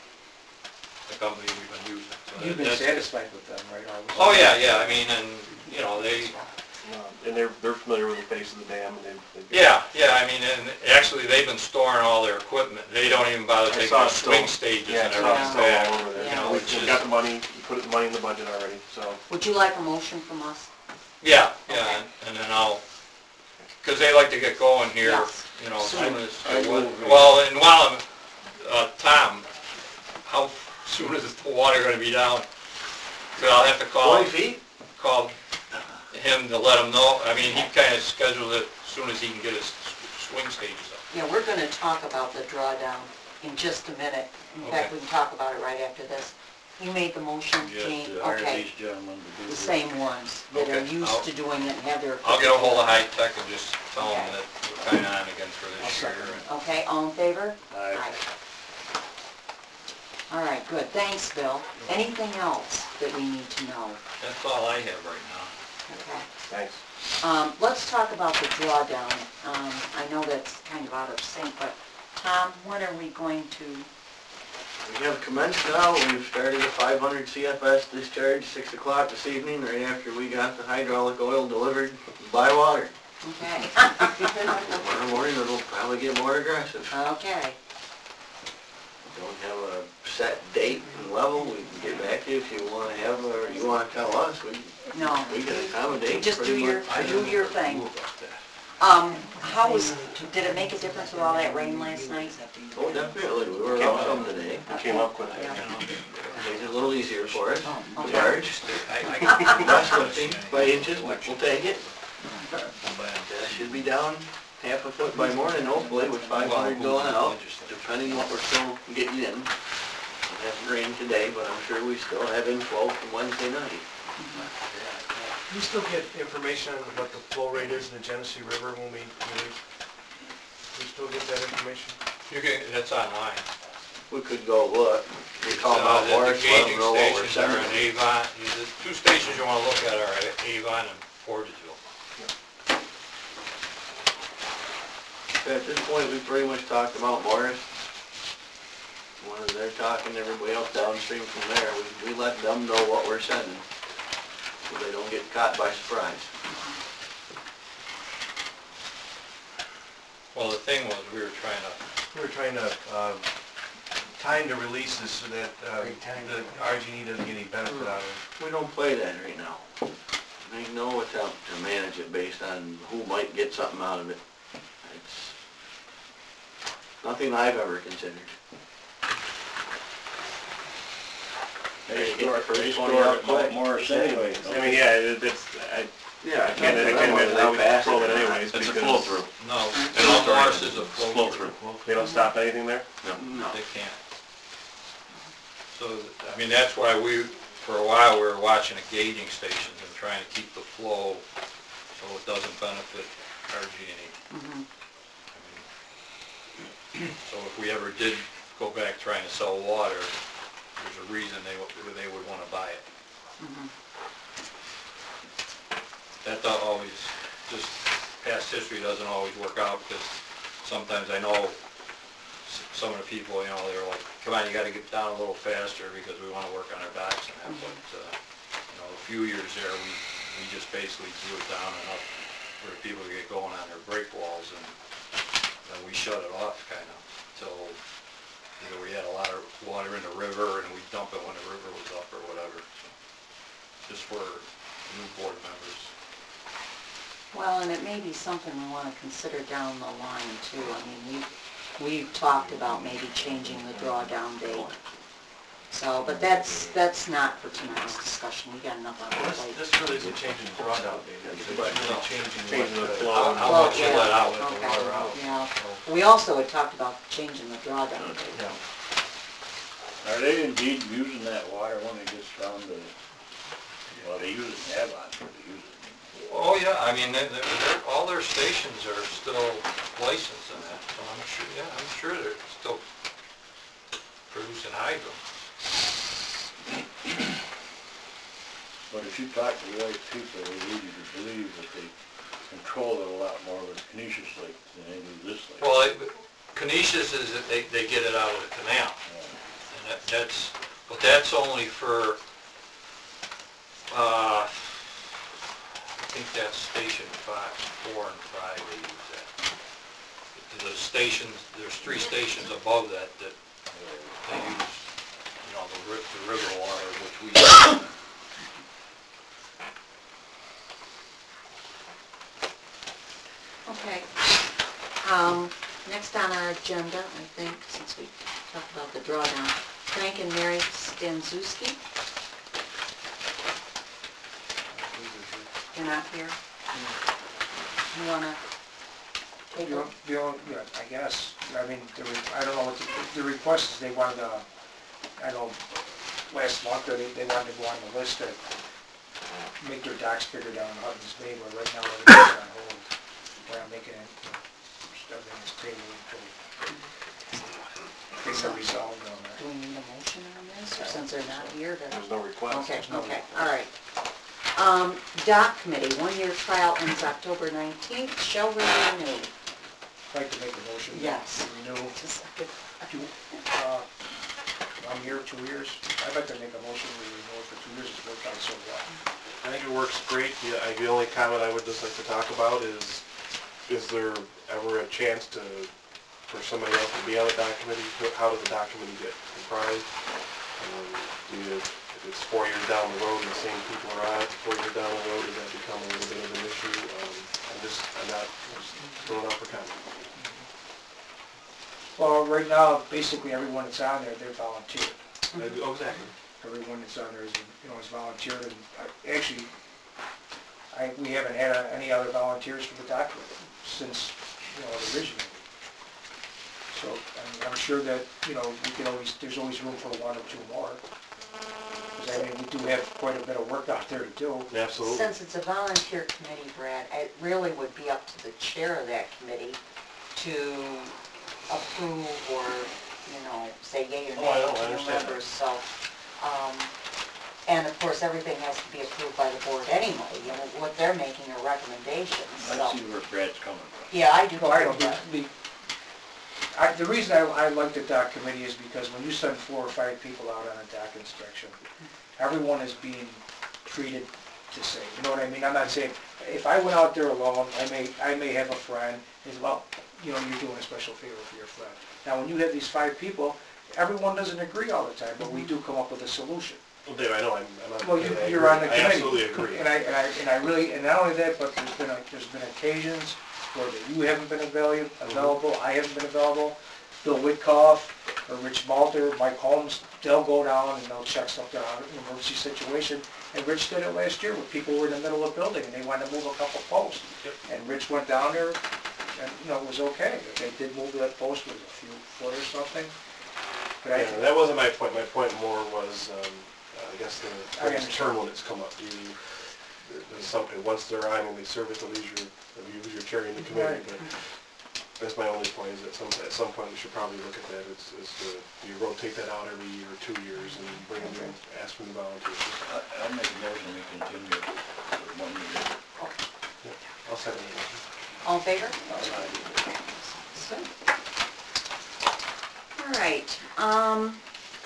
the company we've been using. So You've been that's- satisfied with them, right? I was- Oh, yeah, yeah, I mean, and, you know, they, Um, And they're, they're familiar with the face of the dam, and they've... they've- yeah, yeah, I mean, and actually, they've been storing all their equipment. They don't even bother I taking saw the it still- swing stages Yeah, and I saw it everything still back. all over there. Yeah. You know, We've which we've is- got the money, you put the money in the budget already, so... Would you like a motion from us? Yeah, yeah, and, and then I'll, because they like to get going here, Yes. you know, as Soon. soon as, I will. well, and while I'm, uh, Tom, how soon is the water gonna be down? So I'll have to call, Twenty feet? call him to let him know. I mean, he kinda scheduled it as soon as he can get his swing stages up. Yeah, we're gonna talk about the drawdown in just a minute. In fact, Okay. we can talk about it right after this. You made the motion, Yes, Gene? to hire Okay. these gentlemen to do The this. same ones that are Okay. used I'll- to doing it and have their... I'll get a hold of High Tech and just tell them Okay. that we're kinda on again for this year. and- Okay, all in favor? Aye. All right, good, thanks, Bill. Anything else that we need to know? That's all I have right now. Okay. Thanks. Um, let's talk about the drawdown. Um, I know that's kind of out of sync, but Tom, when are we going to, We have commenced now, we've started a five hundred C F S discharge, six o'clock this evening, right after we got the hydraulic oil delivered by water. okay, Tomorrow morning it'll probably get more aggressive. okay, Don't have a set date and level, we can get back to you if you wanna have, or you wanna tell us, we, no. we can accommodate. Just do pretty your, much. do your thing. Um, how was, did it make a difference with all that rain last night? Oh, definitely, we were out some today, We came up with it. made it a little easier for us. Okay. Charge, less lifting by inches, but we'll take it. Uh, Should be down half a foot by morning hopefully, with five hundred going out, depending what we're still getting in. It hasn't rained today, but I'm sure we still have inflow from Wednesday night. You still get information on what the flow rate is in the Genesee River when we, when we, we still get that information? You can, that's online. We could go look, You call Uh, out the- Morris, The let them gauging know what we're stations are sending. in Avon, the two stations you wanna look at are at Avon and Porterville. At this point, we pretty much talked about Morris. When they're talking, everybody else downstream from there, we, we let them know what we're sending, so they don't get caught by surprise. Well, the thing was, we were trying to, We were trying to, uh, time the releases so that, uh, Great time. the R G E doesn't get any benefit out of it. We don't play that right now. They know what to, to manage it based on who might get something out of it. It's nothing I've ever considered. They Get store, the first they twenty store out it Mount quick. Morris anyway. I mean, yeah, it- it's, I, Yeah, I can't, I can't imagine how we control it anyways, It's a because flow through. no, And Mount also- Morris is a Flow flow through. through. they don't stop anything there? No. They can't. So, I mean, that's why we, for a while, we were watching the gauging stations and trying to keep the flow so it doesn't benefit R G and E. Mhm. So if we ever did go back trying to sell water, there's a reason they, would- they would want to buy it. Mhm. That don't always, just past history doesn't always work out, because sometimes I know s- some of the people, you know, they were like, come on, you gotta get down a little faster because we wanna work on our docks and that, but, uh, you know, a few years there, we, we just basically drew it down enough for people to get going on their break walls, and then we shut it off kinda, till either we had a lot of water in the river and we dump it when the river was up or whatever, so, just for new board members. Well, and it may be something we want to consider down the line too. I mean, we, we've talked about maybe changing the drawdown date. So, but that's, that's not for tonight's discussion. We got enough on our This, plate. this really isn't changing the drawdown date, it's it's really changing Changing the what, flow. How, how Well, much you yeah, let out. let the okay, water out. Yeah, we also had talked about changing the drawdown date. Yeah. Are they indeed using that water when it gets down to, well, they use it in Avon, but they use it. Oh, yeah, I mean, they, they, they're- all their stations are still licensed in that, so I'm sure, yeah, I'm sure they're still producing hydro. But if you talk to the right people, they lead you to believe that they control it a lot more with Canisius Lake than they do this lake. Well, it- Canisius is that they, they get it out of the canal, and that, that's, but that's only for, uh, I think that's station five, four and five they use that. The stations, there's three stations above that that they use, you know, the ri- the river water, which we use. Okay. Um, next on our agenda, I think, since we talked about the drawdown, Frank and Mary Stanzewski. You're not here? You wanna take The a, on- the only, yeah, I guess, I mean, the, re- I don't know what, the, the request is they wanted to, I know, last month, they, they wanted to go on the list to make their docks bigger down in Hutton's Bay, but right now everything's on hold. We're not making it, everything's table until things are resolved on that. do we need a motion on this, or since they're not here, to? There's no request. Okay, there's no- okay, all right. Um, dock committee, one-year trial ends October nineteenth, shall we renew? I'd like to make a motion. Yes. to Renew, Just a second. two, uh, one year, two years. I'd like to make a motion to renew it for two years, it's worked out so well. I think it works great. The, I- the only comment I would just like to talk about is, is there ever a chance to, for somebody else to be on the dock committee? How does the dock committee get comprised? Um, do you, if it's four years down the road and the same people are on it, four years down the road, does that become a little bit of an issue? Um, I'm just, I'm not, just throwing out for comment. Well, right now, basically everyone that's on there, they're volunteered. I do- Oh, exactly. Everyone that's on there is, you know, is volunteered, and I- actually, I, we haven't had uh, any other volunteers for the dock committee since, you know, it originated. So, I'm, I'm sure that, you know, we can always, there's always room for one or two more. Because, I mean, we do have quite a bit of work out there to do. Absolutely. Since it's a volunteer committee, Brad, it really would be up to the chair of that committee to approve or you know, say yea or Oh, I nay know, I to new understand that. members, so, um, and of course, everything has to be approved by the board anyway, you know, what they're making are recommendations, I so. see where Brad's coming from. Yeah, I do No, I too, don't, but, the, the- I, the reason I, I like the dock committee is because when you send four or five people out on a dock inspection, everyone is being treated the same, you know what I mean? I'm not saying, if I went out there alone, I may, I may have a friend, is, well, you know, you're doing a special favor for your friend. Now, when you have these five people, everyone doesn't agree all the time, but we do come up with a solution. Well, Dave, I know, I'm, I'm on the Well, you, committee. I you're on the agree. committee. I absolutely agree. And I, and I, and I really, and not only that, but there's been, a- there's been occasions where you haven't been available, available, I haven't been available. Bill Whitcoff, or Rich Malter, Mike Holmes, they'll go down and they'll check something out, an emergency situation. And Rich did it last year, where people were in the middle of a building and they wanted to move a couple posts. Yep. And Rich went down there, and, you know, it was okay. They did move that post with a few foot or something. But I, Yeah, that wasn't my point. My point more was, um, I guess the, I the next term understand. when it's come up, you, there- there's something, once they're on and they serve at the leisure of you, you're chairing the committee, Right. but that's my only point, is that some, at some point we should probably look at that, is, is to, do you rotate that out every year or two years and bring them in, ask them to volunteer? I- I'll make a motion we continue for one year. Yeah, I'll second that motion. all in favor? So. All right, um,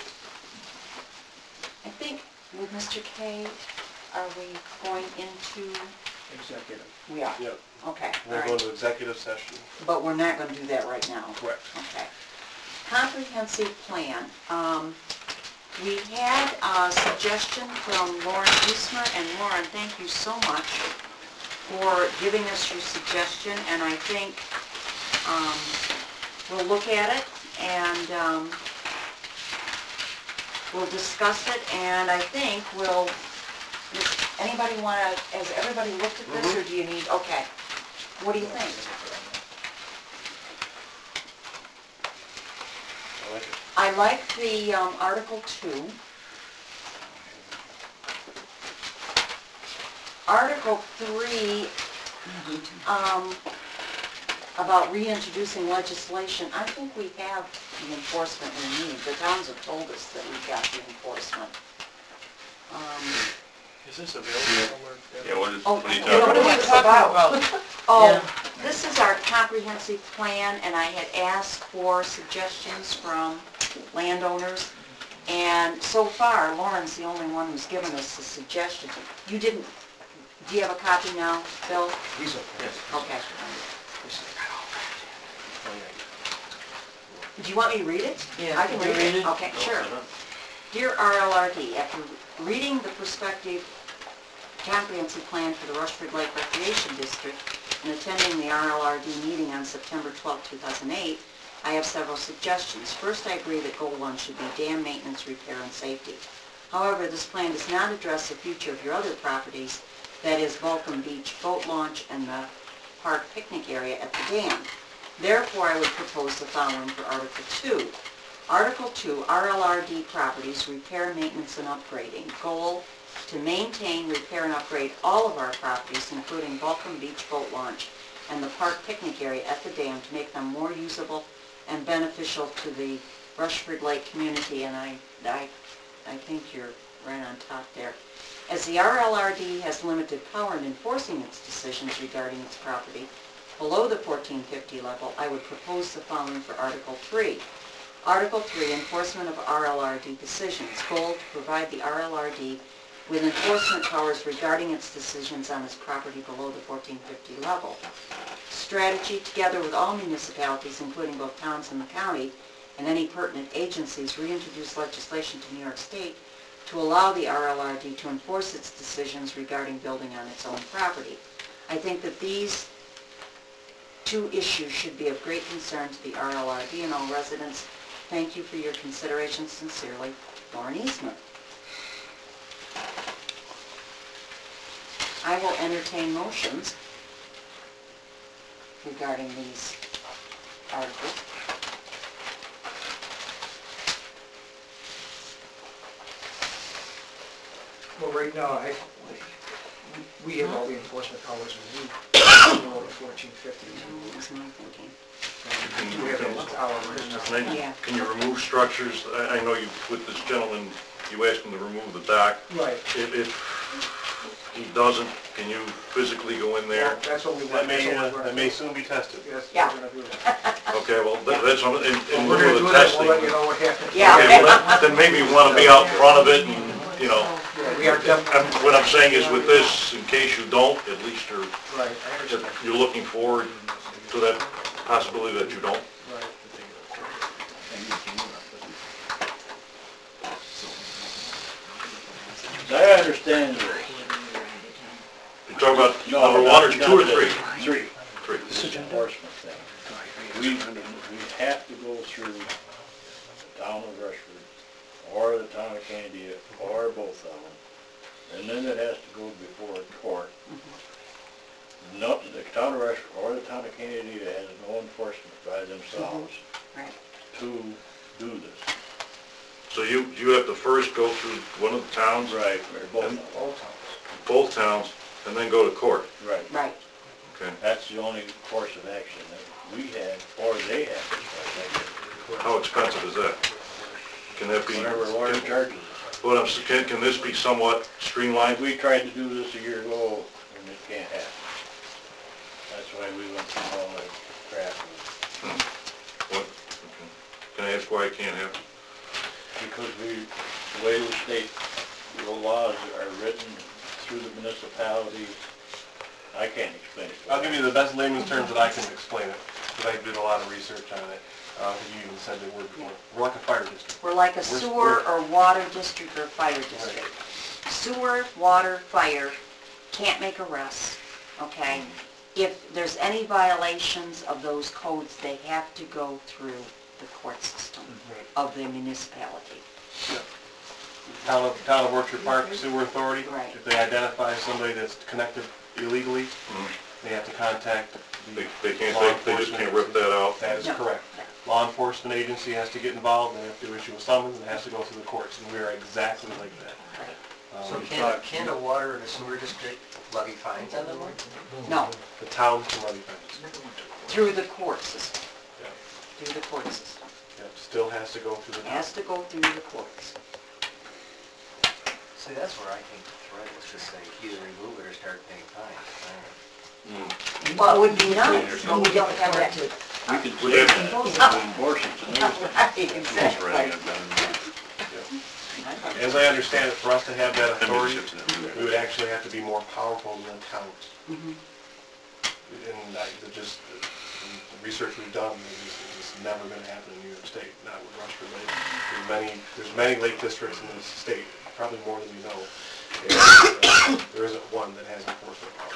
I think with Mister K, are we going into, executive. We are, Yep, okay, all we'll go right. into executive session. But we're not gonna do that right now. Correct. okay. Comprehensive plan, um, we had a suggestion from Lauren Eastmer, and Lauren, thank you so much for giving us your suggestion, and I think, um, we'll look at it, and, um, we'll discuss it, and I think we'll, does anybody wanna, has everybody looked at this, or do you need, okay. What do you think? I like it. I like the, um, Article two. Article three, um, about reintroducing legislation, I think we have the enforcement we need. The towns have told us that we've got the enforcement. Um, Is this available somewhere? Yeah, what is, Oh, what are you you talking know, what about? are we about? Oh, this is our comprehensive plan, and I had asked for suggestions from landowners. And so far, Lauren's the only one who's given us a suggestion. You didn't, do you have a copy now, Bill? He's okay. Okay. This is- Do you want me to read it? Yeah, I can can you read read it. it? Okay, sure. Dear R L R D, after reading the prospective comprehensive plan for the Rushford Lake Recreation District and attending the R L R D meeting on September twelfth, two thousand eight, I have several suggestions. First, I agree that goal one should be dam maintenance, repair, and safety. However, this plan does not address the future of your other properties, that is Vulcan Beach Boat Launch and the Park Picnic Area at the dam. Therefore, I would propose the following for Article two. Article two, R L R D properties, repair, maintenance, and upgrading. Goal, to maintain, repair, and upgrade all of our properties, including Vulcan Beach Boat Launch and the Park Picnic Area at the dam, to make them more usable and beneficial to the Rushford Lake community, and I, I, I think you're right on top there. As the R L R D has limited power in enforcing its decisions regarding its property below the fourteen fifty level, I would propose the following for Article three. Article three, enforcement of R L R D decisions. Goal, to provide the R L R D with enforcement powers regarding its decisions on its property below the fourteen fifty level. Strategy, together with all municipalities, including both towns and the county, and any pertinent agencies, reintroduce legislation to New York State to allow the R L R D to enforce its decisions regarding building on its own property. I think that these two issues should be of great concern to the R L R D and all residents. Thank you for your consideration. Sincerely, Lauren Eastman. I will entertain motions regarding these articles. Well, right now, I, we have all the enforcement powers we need, below the fourteen fifty. That's my thinking. We have a hour business. Can I- Yeah. Can you remove structures? I, I know you, with this gentleman, you asked him to remove the dock. Right. If, if he doesn't, can you physically go in there? Well, that's what we That want. may, That's what uh, we're that gonna may do. soon be tested. Yes, Yeah. we're gonna do that. Okay, well, that- that's, what- in, in We're lieu gonna of do the that, testing. we'll let you know what happens. Yeah. Okay, well, then- then maybe you wanna be out in front of it and, you know, Yeah, we are definitely. I'm- what I'm saying is with this, in case you don't, at least you're, Right, I understand. you're looking forward to that possibility that you don't. Right. I understand this. You're talking about number one or two or three? Three. Three. This is enforcement thing. We, we have to go through the town of Rushford, or the town of Candia, or both of them, and then it has to go before a court. No, the town of Rushford or the town of Candia has no enforcement by themselves Right. to do this. So you, you have to first go through one of the towns, Right, or both, All towns. both towns, and then go to court, right. Right. okay? That's the only course of action that we had, or they had, as far as I can. How expensive is that? Can that be? Whatever lawyer can- charges us. What I'm, s- can, can this be somewhat streamlined? We tried to do this a year ago, and it can't happen. That's why we went through all that crap. What? Okay. Can I ask why it can't happen? Because we, the way the state, the laws are written through the municipality, I can't explain it. I'll give you the best layman's terms that I can explain it, because I did a lot of research on it. Uh, you even said the word before. We're like a fire district. We're like a We're- sewer we're- or water district or fire district. Sewer, water, fire, can't make arrests, okay? If there's any violations of those codes, they have to go through the court system Right. of the municipality. Town of, Town of Orchard Park Sewer Authority. Right. If they identify somebody that's connected illegally, Mhm. they have to contact the They, they can't, law they, they just enforcement can't rip that out? That is No. correct. Law enforcement agency has to get involved, and they have to issue a summons, and it has to go through the courts, and we are exactly like that. Right. So Um, can, can a water and a sewer district levy fines on them? No, The town can levy fines. through the court system, Yeah. through the court system. Yeah, still has to go through the town. Has to go through the courts. See, that's where I think the threat is to say either remove it or start paying fines. Well, it would be nice, but we don't have that. We can Would say that- that, we can enforce it, and everything. Right, Most ready, exactly. I've done As I understand it, for us to have that that. authority, Memberships and everything. we would actually have to be more powerful than the towns. Mhm. And I, it just, the research we've done, it's it's never gonna happen in New York State, not with Rushford Lake. There's many, there's many lake districts in this state, probably more than we know. And, uh, there isn't one that has enforcement power.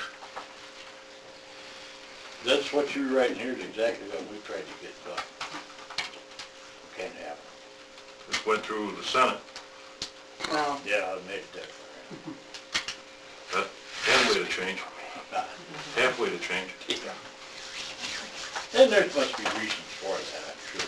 That's what you're writing here is exactly what we tried to get done. Can't happen. This went through the Senate, Well, Yeah, I'll make that. that halfway to change, halfway to change. And there must be reasons for that, I'm sure.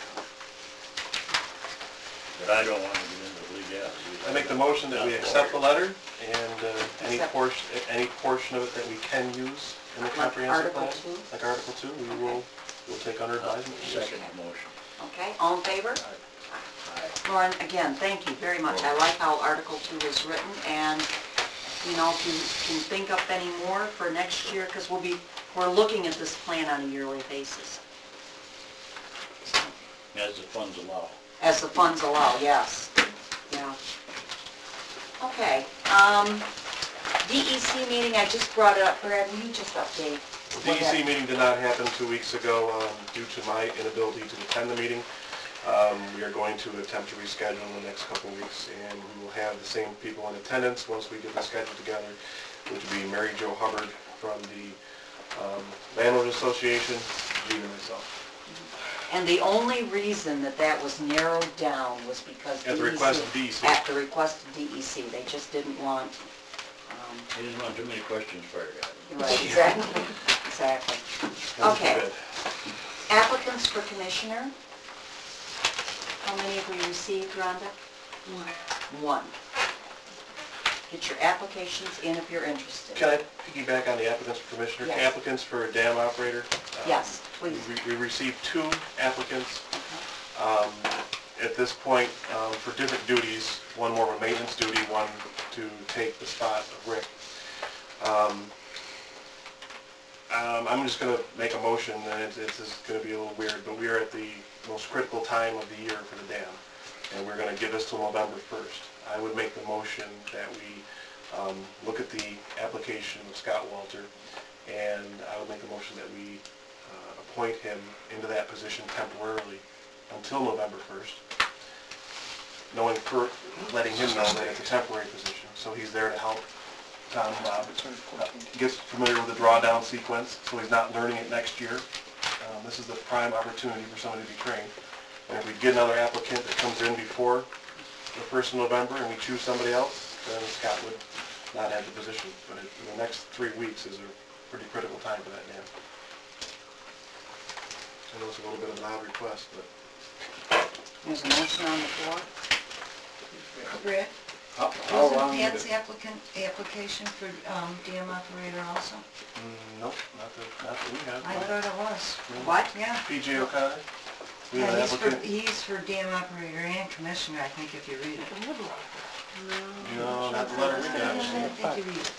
But I don't want to get into legalities. I make the motion that we accept the letter and uh, any Accept. portion, any portion of it that we can use in the Like comprehensive plan. Article two? Like Article two, we will, we'll take under advisement. Second motion. okay, all in favor? Aye. Lauren, again, thank you very much. I like how Article two is written, and, you know, if you can think up any more for next year, because we'll be, we're looking at this plan on a yearly basis. So, As the funds allow. as the funds allow, yes. Yeah. Okay, um, D E C meeting, I just brought it up. Brad, will you just update? The D E C meeting did not happen two weeks ago um, due to my inability to attend the meeting. Um, We are going to attempt to reschedule in the next couple of weeks, and we will have the same people in attendance once we get the schedule together, which will be Mary Jo Hubbard from the um, Landlord Association, Gene and myself. And the only reason that that was narrowed down was because D E C... At the request of D E C. At the request of D E C. They just didn't want, um, He didn't want too many questions fired at him. right, exactly, exactly. Okay. Applicants for commissioner? How many have we received, Rhonda? One. One. Get your applications in if you're interested. Can I piggyback on the applicants for commissioner? Yes. Applicants for a dam operator? uh, Yes, please. We we received two applicants. Um, At this point, um, for different duties, one more of a maintenance duty, one to take the spot of Rick. Um, um, I'm just gonna make a motion, and it's, it's it's gonna be a little weird, but we are at the most critical time of the year for the dam, and we're gonna give this till November first. I would make the motion that we um, look at the application of Scott Walter, and I would make a motion that we uh, appoint him into that position temporarily until November first, knowing, for, letting him know that it's a temporary position, so he's there to help Tom and Bob. Gets familiar with the drawdown sequence, so he's not learning it next year. Um, This is the prime opportunity for somebody to be trained. And if we get another applicant that comes in before the first of November and we choose somebody else, then Scott would not have the position. But it- the next three weeks is a pretty critical time for that dam. I know it's a little bit of an odd request, but There's a motion on the floor. Brett, How how wasn't long would Pat's it, applicant, application for um, dam operator also? mm, nope, not that, not that we have. I thought it was. What? Yeah. P J O'Connor? We have an Yeah, he's for, applicant? he's for dam operator and commissioner, I think, if you read it. No, not the letter we I got. think you read it.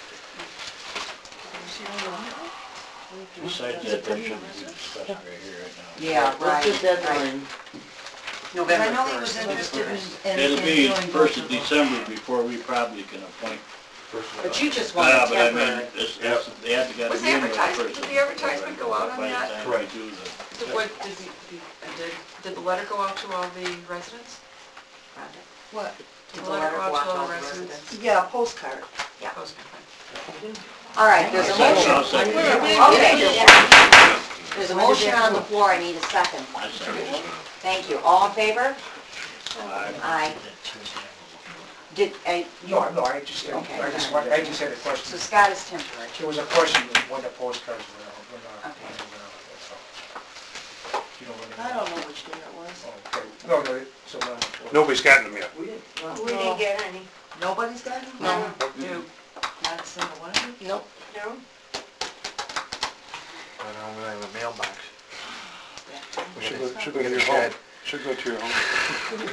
besides that, that shouldn't be discussed right here, right now. Yeah, right. right. But November I know he was first. interested in, in in It'll doing be both first of of them. December before we probably can appoint. But you just want Ah, a but I mean, temporary. it's, it's, they have to get. Was the advertisement, did the advertisement go out on By the that? time we do the, Did, what, did the, the- did, did the letter go out to all the residents? What? Did the letter go out to all the residents? Yeah, a postcard. Yeah. Okay. All right, there's a I'll motion. second. Okay. There's a motion on the floor, I need a second. I second. Thank you. All in favor? Aye. Aye. Did, I, No, no, I just, Okay. I just, want- I just had a so question. Scott is temporary. There was a question when the postcards were out, when, uh, Okay. when they went out, that's all. You know, when they- I don't know which day it was. Oh, okay. No, no, it- so now. Nobody's gotten them yet. We didn't get any. Nobody's got any? No. No. Not a single one of them? Nope. No. I don't really have a mailbox. Should go, should go to your home. Should go to your home.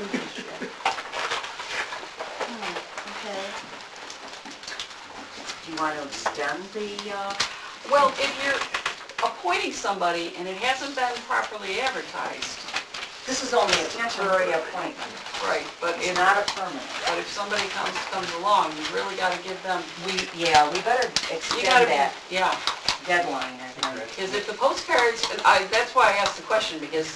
Okay. Do you want to extend the, uh, Well, if you're appointing somebody and it hasn't been properly advertised, this is only a temporary appointment. right, but It's if, not a permanent. but if somebody comes, comes along, you really gotta give them, We, yeah, we better you extend gotta be, that yeah. deadline, I think. Is if the postcards, and I, that's why I asked the question, because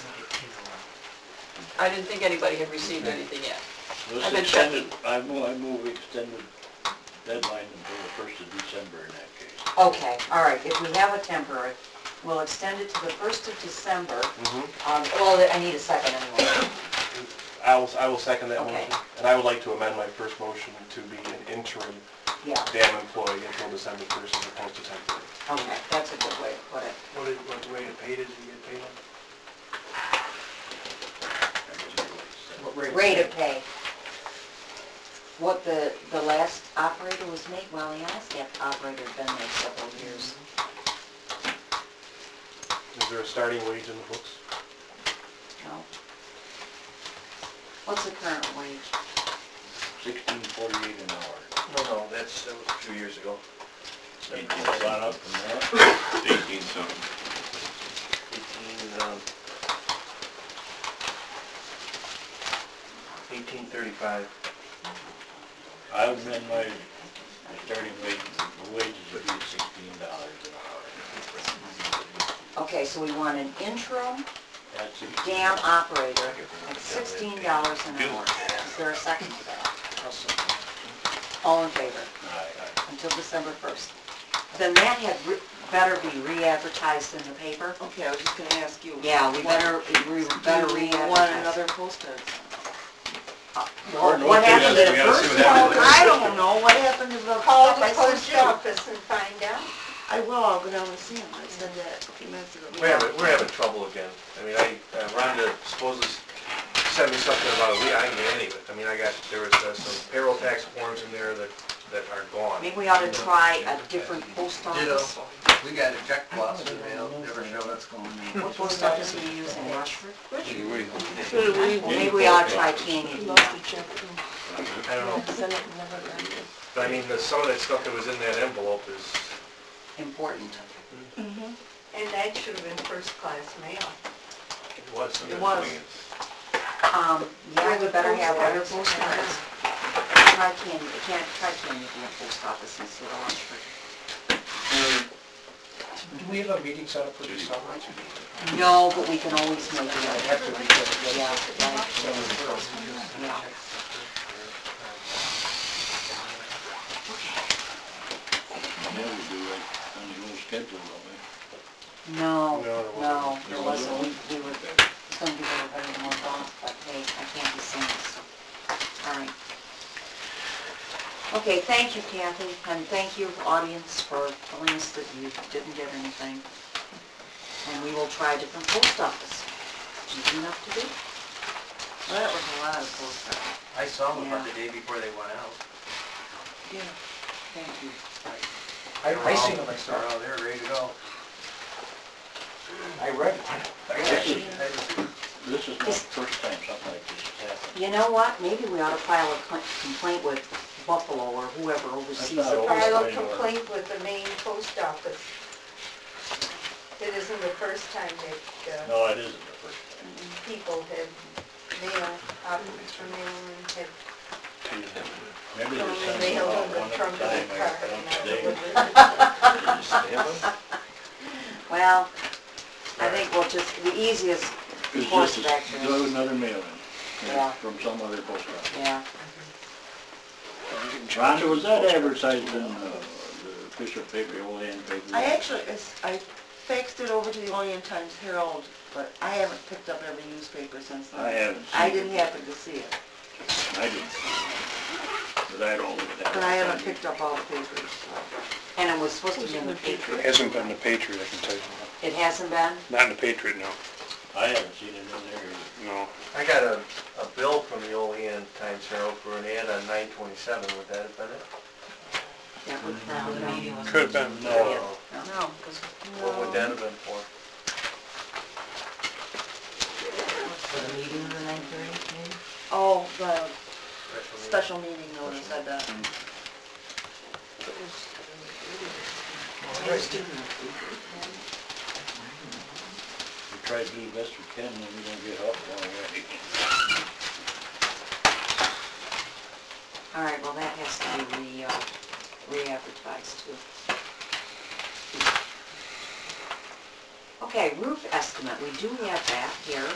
I didn't think anybody had received anything yet. Let's I've been extend it, I move, I move we extend the deadline until the first of December in that case. Okay, all right, if we have a temporary, we'll extend it to the first of December. Mhm. Um, well, I need a second anyway. I will, I will second that Okay. motion. And I would like to amend my first motion to be an interim Yeah, dam employee until December first as opposed to temporary. okay, that's a good way to put it. What is, what the rate of pay, did you get paid on? What rate? Rate of pay. What the, the last operator was made, well, the last operator had been there several years. Is there a starting wage in the books? No? What's the current wage? Sixteen forty-eight an hour. No, no, that's, that was a few years ago. It's gone up from that. Eighteen something. Eighteen, um, eighteen thirty-five. I would amend my starting wage, the wages would be sixteen dollars an hour. Okay, so we want an interim That's sixteen. dam operator at sixteen dollars an hour. Is there a second to that? All in favor? Aye, aye. Until December first. Then that had re- better be re-advertised in the paper. Okay, I was just gonna ask you. Yeah, we better, we better Do you re-advertise. want another postcard? Well, what happened to the We gotta see first what happened. one? I don't know, what happened to the Call stuff the I post sent out? office and find out. I will, I'll go down and see him, I said that a few minutes ago. We're having, we're having trouble again. I mean, I, uh, Rhonda supposedly sent me something about a lien, I can get any of it. I mean, I got, there was uh, some payroll tax forms in there that, that are gone. Maybe we ought to try a different post office. We got a check box in the mail, never showed up. What post office are you using, Ashford? Well, maybe we ought to try Canyon. I don't know. But I mean, the, some of that stuff that was in that envelope is, Important. And that should have been first-class mail. it was. It was. Um, yeah, we better have other post office. Try Canyon, can't, try Canyon in the post office instead of Ashford. Do we have a meeting set up for this summer? No, but we can always make it. I have to reach out to Yeah, them. right. Yeah. Yeah, we do it on the old schedule, don't we? No, No, there wasn't. no, there wasn't, we, we were, some people were better more off, but hey, I can't be seen, so, all right. Okay, thank you, Kathy, and thank you, audience, for telling us that you didn't get anything. And we will try a different post office. Easy enough to do. Well, that was a lot of post office. I saw them Yeah. about the day before they went out. Yeah, thank you. I, I seen them They're myself. all there, ready to go. I read it. I actually, This is not the first time something like this has happened. You know what, maybe we ought to file a cl- complaint with Buffalo or whoever oversees not it. always File a going to work. complaint with the main post office. It isn't the first time that, uh, No, it isn't the first time. people have mail, opted for mail and have Maybe thrown they the send mail them out in the one at a trunk of time, the or car and once not a day. delivered. Well, I think we'll just, the easiest It's course just of action do is, another mailing Yeah. from some other post office. yeah. Rhonda, was that advertised in uh, the official paper, the Olean paper? I actually, it's- I faxed it over to the Olean Times Herald, but I haven't picked up every newspaper since then. I haven't seen I it. didn't happen to see it, I didn't. But I don't look at that. but I haven't picked up all the papers. And it was supposed to be in the Patriot. hasn't been the Patriot, I can tell you. It hasn't been? Not in the Patriot, no. I haven't seen it in there either. No. I got a, a bill from the Olean Times Herald for an ad on nine twenty-seven, would that have been it? That would probably be. Could have been. No. No, because, What would that have been for? For the meeting of the nine thirty, maybe? oh, the special meeting notice said that. We try to do the best we can when we don't get help along the way. All right, well, that has to be re, uh, re-advertised too. Okay, roof estimate, we do have that here.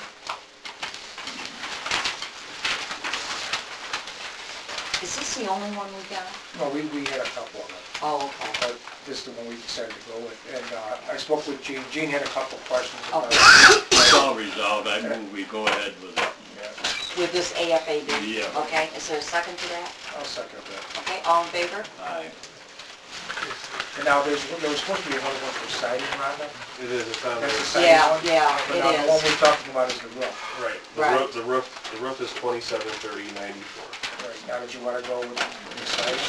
Is this the only one we got? no, we, we had a couple of them, Oh, okay. but this is the one we decided to go with. And, uh, I spoke with Gene, Gene had a couple of questions Oh. about it. It's all resolved, I move we go ahead with it. Yeah, With this A F A B? Yeah. Okay, is there a second to that? I'll second that. Okay, all in favor? Aye. And now, there's, there was supposed to be another one for siding, Rhonda? It is, it's on That's the there. siding Yeah, one? yeah, But it now the one is. we're talking about is the roof. Right. The Right. roof, the roof, the roof is twenty-seven thirty ninety-four. Right, now did you wanna go with the siding?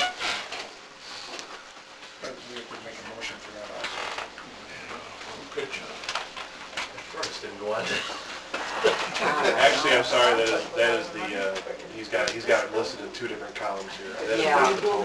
But we have to make a motion for that also. Good job. First didn't go on. Actually, I'm sorry, that is, that is the, uh, he's got, he's got it listed in two different columns here. That is Yeah. not the total.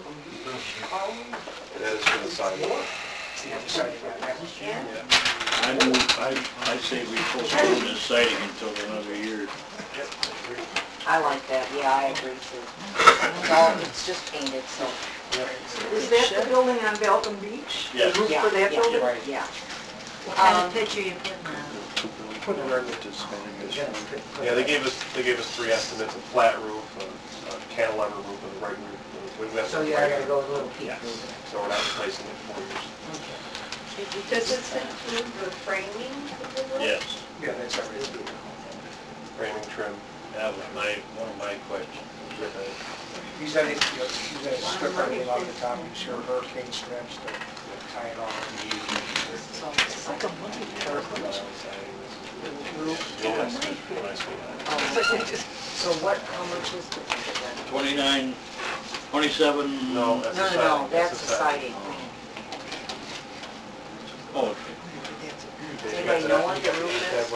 That is for the sidewalk. Yeah, the siding on that. I move, I, I say we postpone this sighting until another year. I like that, yeah, I agree too. It's all, it's just painted, so. Is that the building on Belton Beach? Yes. The roof Yeah, for that yeah, building? Right. Yeah. What kind Um, of picture you putting on? Put a relative spending Yeah, they gave us, they gave us three estimates, a flat roof, a a cantilever roof, and a right roof. We went So with you right gotta roof. go a little peak. Yes, so we're not replacing it for years. Does this include the framing of the roof? Yes, Yeah, that's everything. Framing trim. that was my, one of my questions. He's got, a- he's got a strip running along the top, he's sure hurricane strips to tie it off. It's like a money Yeah, when I see that. So what, how much is it? Twenty-nine, twenty-seven. No, that's No, the no, no, siding. that's the siding. Oh, okay. Anybody know what the roof is?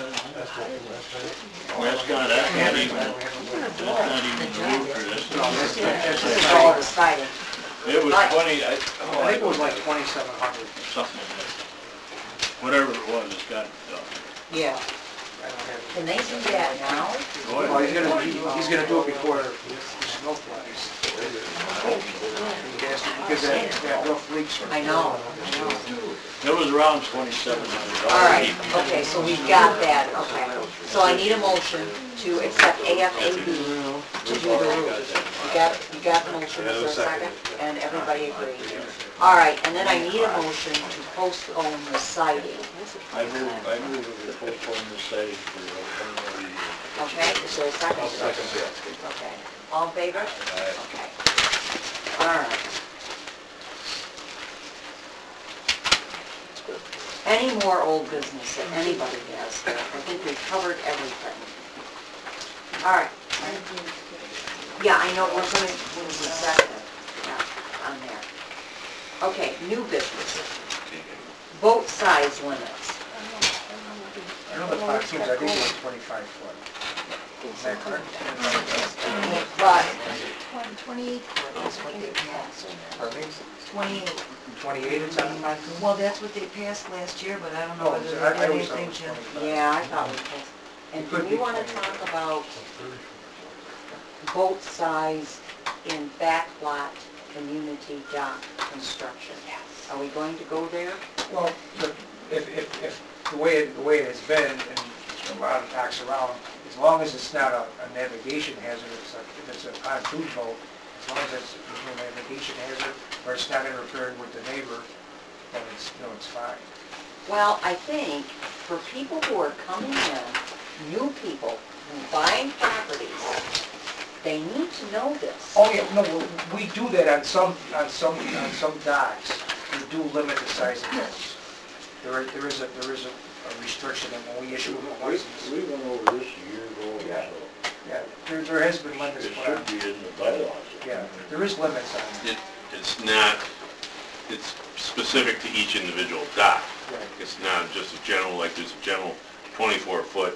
Well, that's not, that's not even, that's not even the roof, or that's not. It's all the siding. It was twenty, I, oh, I think it was like twenty-seven hundred. something like that. Whatever it was, it's got done. Yeah. I don't have it. Can they do that now? Well, he's gonna, he- he's gonna do it before the snow flies. Yes, because that, that roof leaks. I know, I know. It was around twenty-seven hundred dollars. All right, okay, so we've got that, okay. So I need a motion to accept A F A B to do the roof. You got, you got the motion, is there a second? And everybody agreed. All right, and then I need a motion to postpone the siding. I move, I move that we postpone the siding for one more year. Okay, is there a second? Okay, all in favor? Okay. All right. Any more old business that anybody has? I think we've covered everything. All right. Yeah, I know, we're gonna, we're gonna second it, yeah, on there. Okay, new business. Boat size limits. I know the pontoons, I think it was twenty-five foot. Is that correct? But Twenty-eight foot is what they passed. Pardon me? Twenty-eight. Twenty-eight inch on the pontoon? Well, that's what they passed last year, but I don't know Oh, whether I, I they did always thought it anything was to. twenty-five. yeah, I thought we passed. And do we want to talk about boat size in backlot community dock construction? Yes. Are we going to go there? Well, the- if, if, if, the way, it- the way it has been, and a lot of talks around, as long as it's not a a navigation hazard, it's a, if it's a pontoon boat, as long as it's, there's no navigation hazard, or it's not interfering with the neighbor, then it's, you know, it's fine. Well, I think for people who are coming in, new people, who are buying properties, they need to know this. Oh, yeah, no, we we do that on some, on some, on some docks, we do limit the size of boats. There, are- there is a, there is a a restriction, and when we issue a We, license, we went over this a year ago, Yeah. so yeah, there, there has been limits it put on. should be in the bylaws. Yeah, there is limits on it. It, it's not, it's specific to each individual dock. Right. It's not just a general, like there's a general twenty-four foot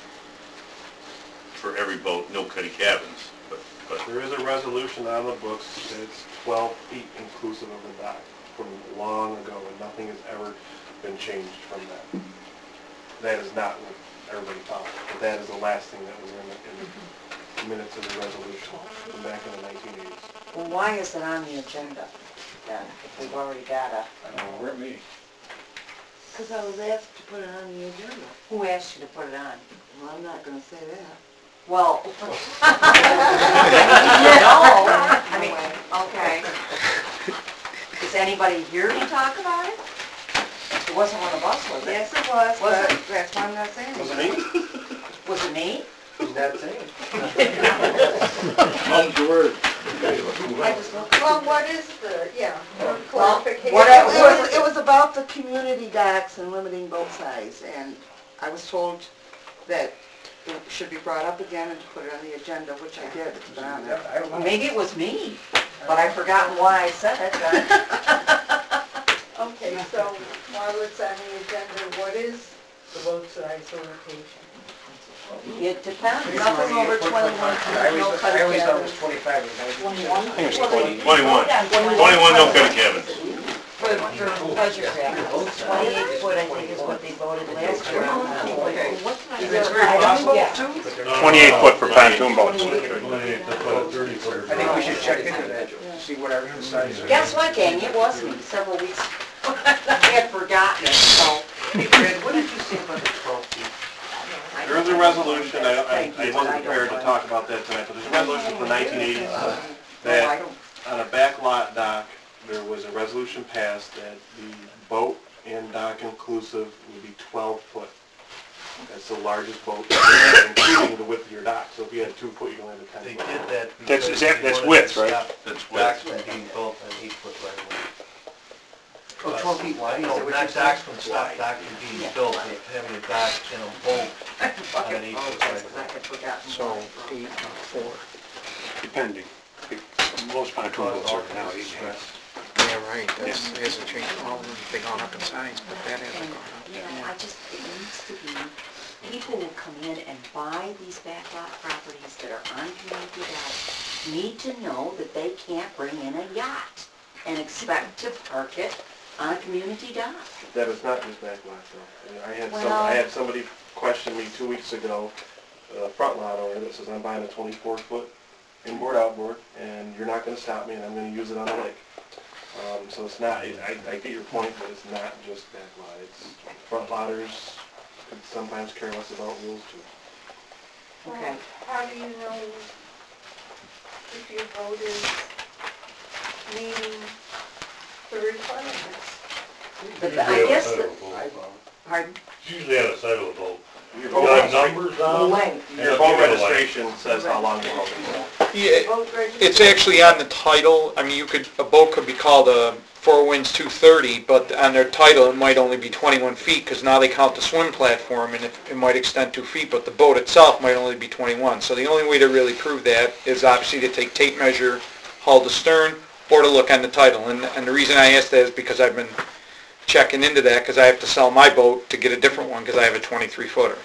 for every boat, no cuddy cabins, but, but There is a resolution on the books that it's twelve feet inclusive of the dock from long ago, and nothing has ever been changed from that. That is not what everybody thought, but that is the last thing that was in the, in the minutes of the resolution from back in the nineteen eighties. Well, why is it on the agenda then, if we've already got a, Weren't me. Because I was asked to put it on the agenda. who asked you to put it on? Well, I'm not gonna say that. Well, no, I mean, okay. Is anybody here to talk about it? It wasn't one of us, was it? Yes, it was, Was but it? that's why I'm not saying Was it. it me? Was it me? Who's that saying? Mum's the word. I just looked. Well, what is the, yeah, more Well, clarification? what It I- was, it was about the community docks and limiting boat size, and I was told that it should be brought up again and to put it on the agenda, which I did, it's been on there. I don't know. Maybe it was me, but I've forgotten why I said it then. Okay, so while it's on the agenda, what is the boat size limitation? It depends. Nothing over twenty-one feet, I no always, cutting I always thought it cabins. was twenty-five. Twenty-one? twenty-one. twenty-one, no cuddy cabins. For, for pleasure craft. Twenty-eight foot, I think, is what they voted last year. Is there a possible, Yeah. twenty-eight foot for pontoon boats. I think we should check into that, see what our size is. Guess what, gang, it was me several weeks ago. I had forgotten, so. Hey, Fred, what did you say about the twelve feet? There is a resolution, I, I I wasn't prepared to talk about that tonight, but there's a resolution from the nineteen eighties that on a back lot dock, there was a resolution passed that the boat and dock inclusive would be twelve foot. That's the largest boat, including the width of your dock. So if you had two foot, you only had a ten They foot. did that. That's- because that- they that's wanted width, to right? stop That's Docks width. from being built on eight foot right away. Oh, twelve feet wide, is No, that what not you're saying? docks from stop docking being Yeah. built, but having a dock, you know, bolt I on fucking an eight foot apologize, 'cause I wide. had forgotten. So, eight and four, depending. Most pontoon boats are now eight and a half. Yeah, right, that's, hasn't changed, all of them, they've gone up in size, but that hasn't gone up. You know, I just, it needs to be, people will come in and buy these backlot properties that are on community docks, need to know that they can't bring in a yacht and expect to park it on a community dock. That is not just backlot though. And I had some, Well- I had somebody question me two weeks ago, a front lot owner that says, I'm buying a twenty-four foot inboard outboard, and you're not gonna stop me, and I'm gonna use it on the lake. Um, so it's not, I, I get your point, but it's not just backlot. It's front lotters could sometimes care less about rules too. Okay. How do you know if your boat is meeting the requirements? But the- I guess, the- pardon? It's usually on the side of the boat. Your You boat got registration- numbers on? Wait. Your boat registration says how long your boat is. Yeah, Boat registration? it's actually on the title, I mean, you could, a boat could be called a Four Winds two thirty, but on their title, it might only be twenty-one feet, because now they count the swim platform, and it, it might extend two feet, but the boat itself might only be twenty-one. So the only way to really prove that is obviously to take tape measure, hull to stern, or to look on the title. And, and the reason I ask that is because I've been checking into that, because I have to sell my boat to get a different one, because I have a twenty-three footer.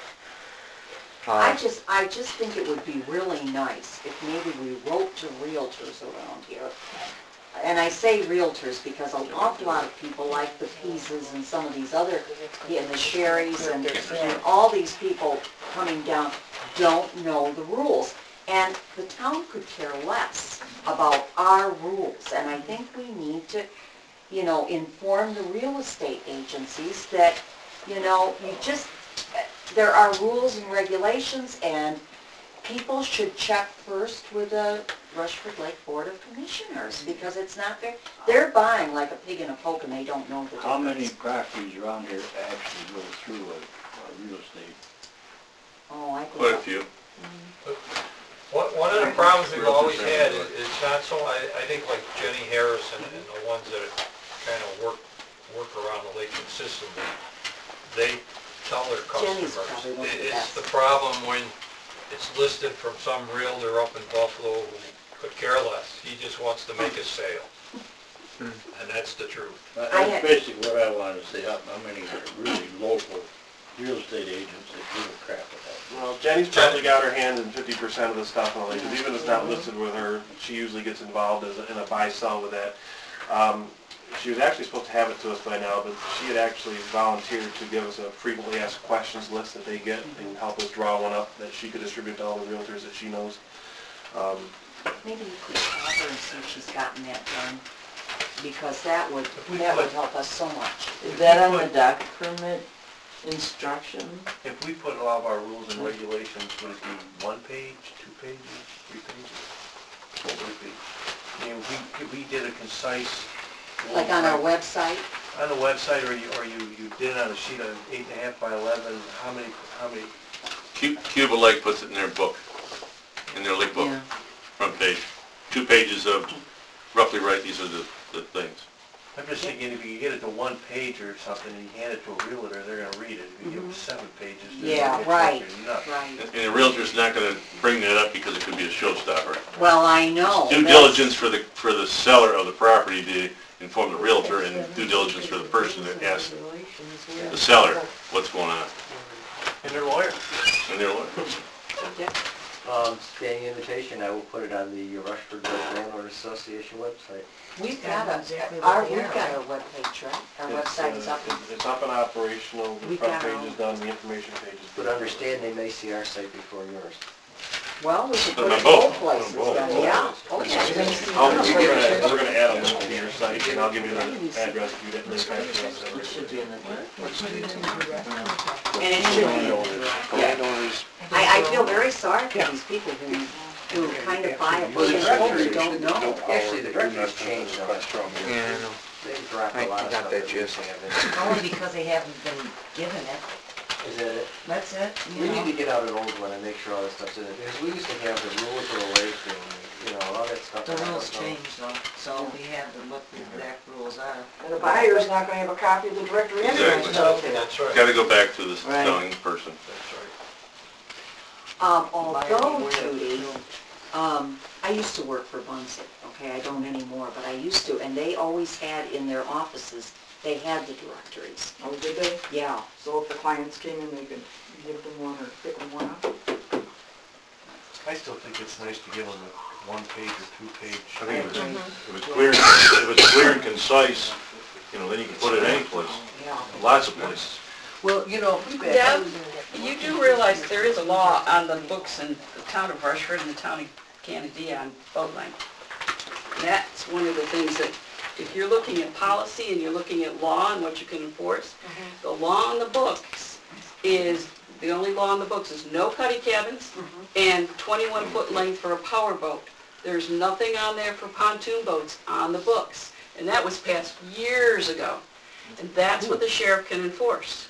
I Uh, just, I just think it would be really nice if maybe we wrote to realtors around here. And I say realtors because an awful lot of people like the Pieces and some of these other, yeah, the Sherrys and, and all these people coming down don't know the rules. And the town could care less about our rules. And I think we need to, you know, inform the real estate agencies that, you know, you just, there are rules and regulations, and people should check first with the Rushford Lake Board of Commissioners, because it's not fair. They're buying like a pig in a poke, and they don't know the difference. How many properties around here actually go through a, a real estate? Oh, I Quite a could, few. One, one of the problems we've always had is is not so, I, I think like Jenny Harrison and the ones that kind of work, work around the lake consistently, they tell their Jenny's customers. probably one of the It- It's best. the problem when it's listed from some realtor up in Buffalo who could care less. He just wants to make a sale. And that's the truth. That- I That's had- basically what I wanted to say, how how many are really local real estate agents that give a crap about it. Well, Jenny's probably got her hand in fifty percent of the stuff on the lake, because even if it's not listed with her, she usually gets involved as a- in a buy-sell with that. Um, She was actually supposed to have it to us by now, but she had actually volunteered to give us a frequently asked questions list that they get and help us draw one up that she could distribute to all the realtors that she knows. Um, maybe you could call her and see if she's gotten that done, because that would, If we that would put- help us so much. Is that on the dock permit instruction? If we put all of our rules and regulations, would it be one page, two pages, three pages? What would it be? I mean, if we, if we did a concise. Like on our website? On the website, or you, or you, you did it on a sheet of eight and a half by eleven, how many, how many? Cu- Cuba Lake puts it in their book, in their lake book, Yeah. front page. Two pages of roughly right, these are the, the things. I'm just thinking if you could get it to one page or something and you hand it to a realtor, they're gonna read it. If you give them seven pages, they're Yeah, gonna get right, frustrated nuts. right. And and a realtor's not gonna bring that up because it could be a showstopper. Well, I know. Due that's- diligence for the, for the seller of the property to inform the realtor, and due diligence for the person that asks the seller what's going on, And their lawyer. and their lawyer. Um, standing invitation, I will put it on the Rushford Lake Landlord Association website. We've got a, exactly our, what they we've are. got our webpage, right? Our It's, website is uh, up. It's up and operational, the We front got our page is own. done, the information page is done. But understand they may see our site before yours. Well, we should Put put them it on both both. places On both. then, yeah. Okay. I'll, we're gonna, we're gonna add a link to your site, and I'll give you the address if you didn't link that It should be in the, And it should be, yeah. I, I feel very sorry for these people who, who kind of buy a Well, the position and directors- don't know. Actually, the director's changed on it. Yeah, I know. They dropped I- a lot I of got stuff that that we gist. haven't. only because they haven't been given it, Is that it? that's it, you We know. need to get out an old one and make sure all that stuff's in it, because we used to have the rule to the lake and, you know, all that stuff The rules change though, so we have to look what the exact rules are. And the buyer's not gonna have a copy of the directory anyway, Exactly. so. That's right. Gotta go back to the Right. selling person. That's right. Um, although, Judy, um, I used to work for Bunsen, okay, I don't anymore, but I used to, and they always had in their offices, they had the directories. Oh, did they? Yeah. So if the clients came in, they could give them one or pick them one up? I still think it's nice to give them a one-page or two-page. I think if it's, if it's clear, if it's clear and concise, you know, then you can put it any place, Yeah. lots of places. Well, you know, Deb, you do realize there is a law on the books in the town of Rushford and the town of Canandaigua on boat length. And that's one of the things that, if you're looking at policy and you're looking at law and what you can enforce, the law on the books is, the only law on the books is no cuddy cabins and twenty-one foot length for a power boat. There's nothing on there for pontoon boats on the books. And that was passed years ago. And that's what the sheriff can enforce.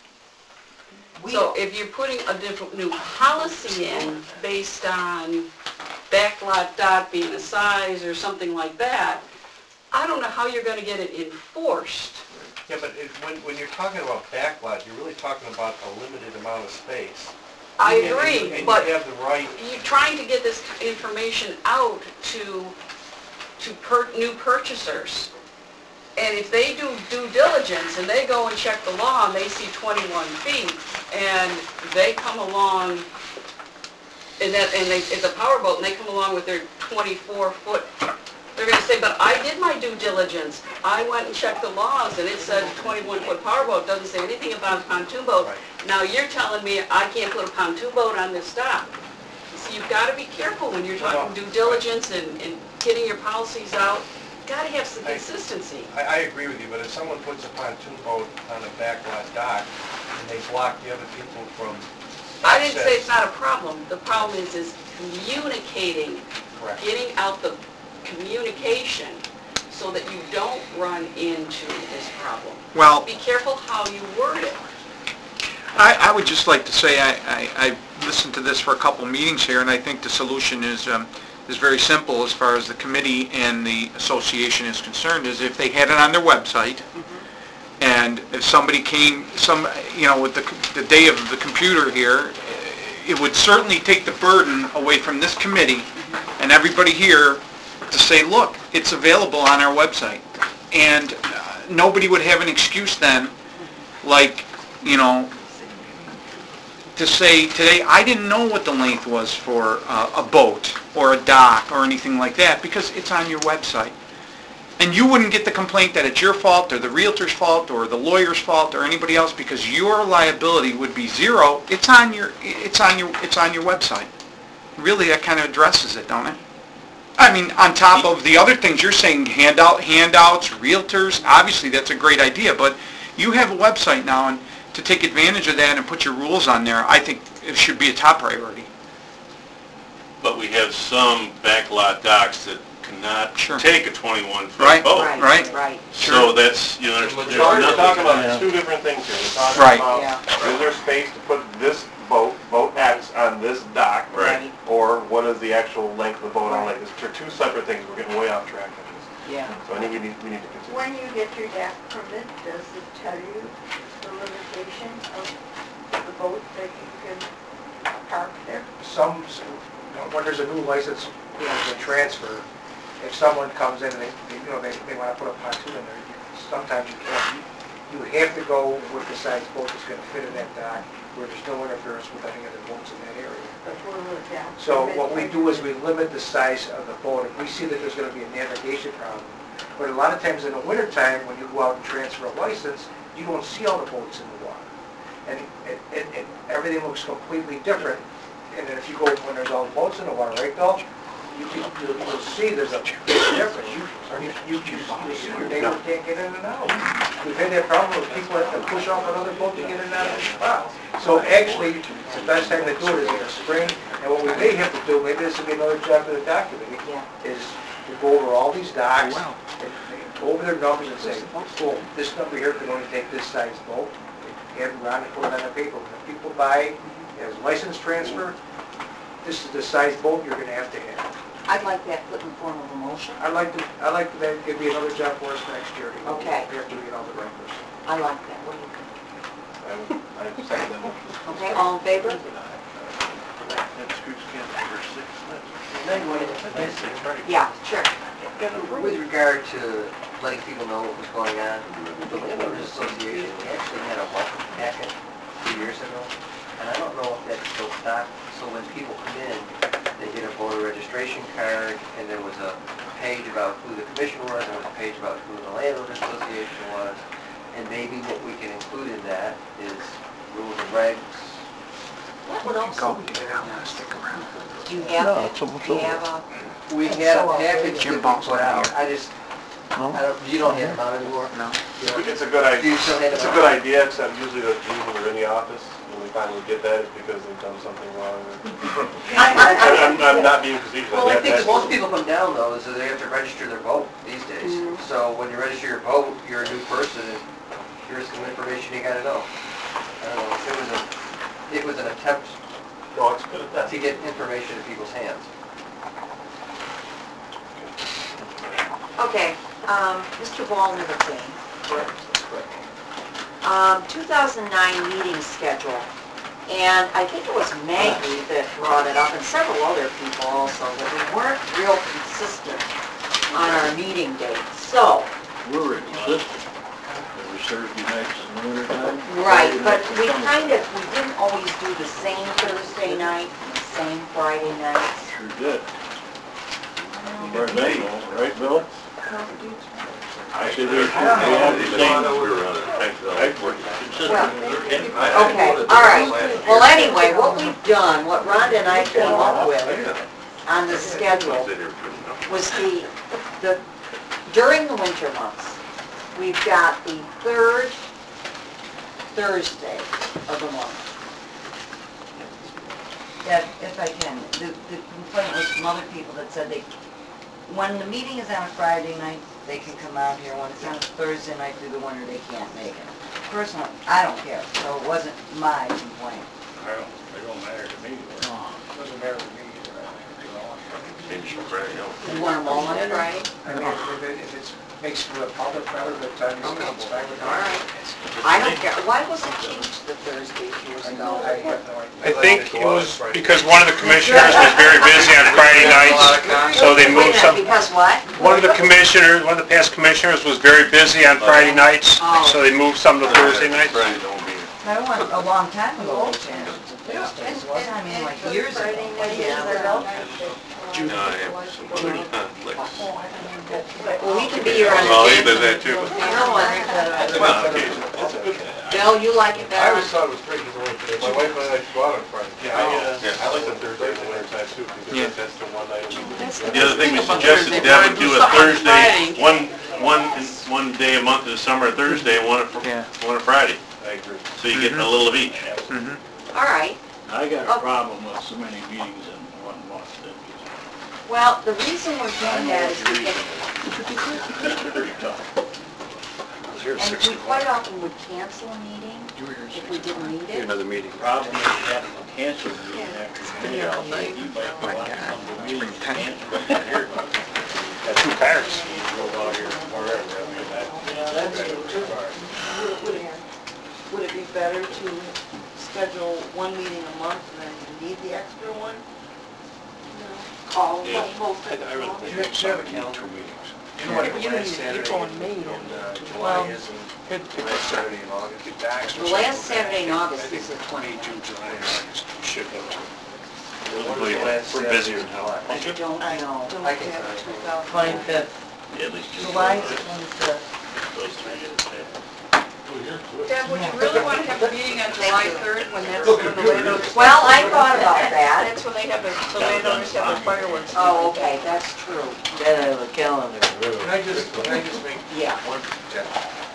So if you're putting a different new policy in based on backlot dock being a size or something like that, I don't know how you're gonna get it enforced. Yeah, but it, when, when you're talking about backlot, you're really talking about a limited amount of space. I And- and- agree, and but you have the right, you're trying to get this information out to, to per, new purchasers. And if they do due diligence and they go and check the law and they see twenty-one feet and they come along and that, and they, it's a power boat and they come along with their twenty-four foot, they're gonna say, but I did my due diligence. I went and checked the laws and it said twenty-one foot power boat, doesn't say anything about a pontoon boat. Right. Now you're telling me I can't put a pontoon boat on this dock. So you've gotta be careful when you're talking due diligence and, and getting your policies out. Gotta have some I- consistency. I, I agree with you, but if someone puts a pontoon boat on a backlot dock and they block the other people from I didn't say access- it's not a problem. The problem is, is communicating, Correct. getting out the communication so that you don't run into this problem. Well, Be careful how you word it. I, I would just like to say, I, I, I've listened to this for a couple meetings here, and I think the solution is, um, is very simple as far as the committee and the association is concerned, is if they had it on their website, and if somebody came, some, you know, with the, the day of the computer here, it would certainly take the burden away from this committee and everybody here to say, look, it's available on our website. And uh, nobody would have an excuse then, like, you know, to say today, I didn't know what the length was for uh, a boat or a dock or anything like that, because it's on your website. And you wouldn't get the complaint that it's your fault or the realtor's fault or the lawyer's fault or anybody else, because your liability would be zero. It's on your, it's on your, it's on your website. Really, that kind of addresses it, don't it? I mean, on top of the other things you're saying, handout, handouts, realtors, obviously that's a great idea, but you have a website now, and to take advantage of that and put your rules on there, I think it should be a top priority. But we have some backlot docks that cannot Sure. take a twenty-one Right. foot boat. Right, right. right. So that's, you know, there's there's We're nothing. talking about two different things here. We're talking Right. about, Yeah. is there space to put this boat, boat X, on this dock? Right. Or what is the actual length of the boat on lake? They're two separate things. We're getting way off track on this. Yeah. So I think we need, we need to consider. When you get your dock permit, does it tell you the limitation of the boat that you can park there? Some, when there's a new license, you know, to transfer, if someone comes in and they, they, you know, they, they wanna put a pontoon in there, sometimes you can't. You you have to go with the size boat that's gonna fit in that dock, where there's no interference with any other boats in that area. Before we're down. So what we do is we limit the size of the boat. If we see that there's gonna be a navigation problem, but a lot of times in the wintertime, when you go out and transfer a license, you don't see all the boats in the water. And, and, and and everything looks completely different. And then if you go, when there's all the boats in the water, right, Bill? You can, you'll, you'll see there's a big difference. You, you, you, you you see your neighbor can't get in and out. We've had that problem with people that have to push off another boat to get in and out of the spot. So actually, the best time to do it is in the spring. And what we may have to do, maybe this will be another job for the dock committee, is to go over all these docks, and and go over their numbers and say, boom, this number here can only take this size boat. And Ron put it on the paper. When people buy as license transfer, this is the size boat you're gonna have to have. I'd like that put in the form of a motion. I'd like to, I'd like to, that could be another job for us next year. to go Okay. After we get all the wranglers. I like that, what do you think? I would, I second that motion. Okay, all in favor? Yeah, sure. With regard to letting people know what was going on, the Landowners Association, we actually had a welcome packet two years ago, and I don't know if that's still stocked, so when people come in, they get a voter registration card, and there was a page about who the commission was, and there was a page about who the Landowners Association was, and maybe what we can include in that is rules and regs. That would also be good. Do you have that? Do you have a? We had a package that we put out, I just, I don't, you don't have them out anymore? No. It's a good Do idea, you still have it's a them good out? idea, except usually the Jews when they're in the office, when we finally get that, it's because they've done something wrong. I'm, I'm not being facetious. Well, I That- think that's- most people come down though, is that they have to register their vote these days. Mhm. So when you register your vote, you're a new person, and here's some information you gotta know. I don't know, it was a, it was an attempt No, it's good at that. to get information in people's hands. Okay, um, Mister Ball never came. Correct, that's correct. Um, two thousand nine meeting schedule, and I think it was Maggie that brought it up, and several other people also, that we weren't real consistent on our meeting dates. So, We were consistent. It was Thursday nights in the winter time. right, but we kind of, we didn't always do the same Thursday night and the same Friday nights. Sure did. Right, Bill? Right, Bill? I said we we had the same. We were on it. Consistent. Okay, all right. Well, anyway, what we've done, what Rhonda and I came up with on the schedule was the, the, during the winter months, we've got the third Thursday of the month. That, if I can, the, the complaint was from other people that said they, when the meeting is on a Friday night, they can come out here. When it's on a Thursday night through the winter, they can't make it. Personally, I don't care, so it wasn't my complaint. I don't, it don't matter to me. Doesn't matter to me either. Maybe some Friday, no. You want them all on Friday? I mean, if it, if it's, makes for the public better, the time is it's fine with me. All right. I don't care. Why was it changed to Thursday years I ago? know, I have no I idea. think it was because one of the commissioners was very busy on Friday nights, so they Wait a moved minute, some, because what? one of the commissioners, one of the past commissioners was very busy on Friday nights, so they moved some to Thursday nights. Friday don't be. I went a long time ago, they changed it to Thursdays, wasn't it? I mean, like years ago. No, I have some other conflicts. Well, we can be here on the Well, he tenth. does that too. You know what? Well, occasionally. Bill, you like it I better? always thought it was great, because my wife and I go out on Friday. Yeah, I, uh, Yeah. I like the Thursday in the winter time too, because that's the one night a week. The other thing we suggested, Deb would do a Thursday, one, one, one day a month in the summer, Thursday, and one, a fr- Yeah. one a Friday. I agree. So you get a little of each. All right. I got Oh. a problem with so many meetings in one month. That Well, the reason we're doing that is we get, is pretty tough. and we quite often would cancel a meeting if we didn't need it. Another meeting. Problem is having to cancel the meeting after you all night. You might My want God, some of the spring meetings time. canceled here. Got two cars. You drove out here wherever, I mean, that's. Would it, would it be better to schedule one meeting a month than you need the extra one? Call, Yeah. post it. I really think it's two meetings. You know what, the last Saturday in uh, July is, and the last Saturday in August. The last Saturday in August is the twentieth. June, July, and August, should go to. One is the last We're Saturday busier in than hell. I don't know. Don't I can have sign. two thousand. Twenty-fifth. At least two. July is twenty-fifth. Those three days. Deb, would you really want to have a meeting on July third when that's when the landowners... Well, I thought about that. That's when they have the, the landowners have their fireworks. Oh, okay, that's true. Then I have a calendar. Can I just, can I just make Yeah. one suggestion?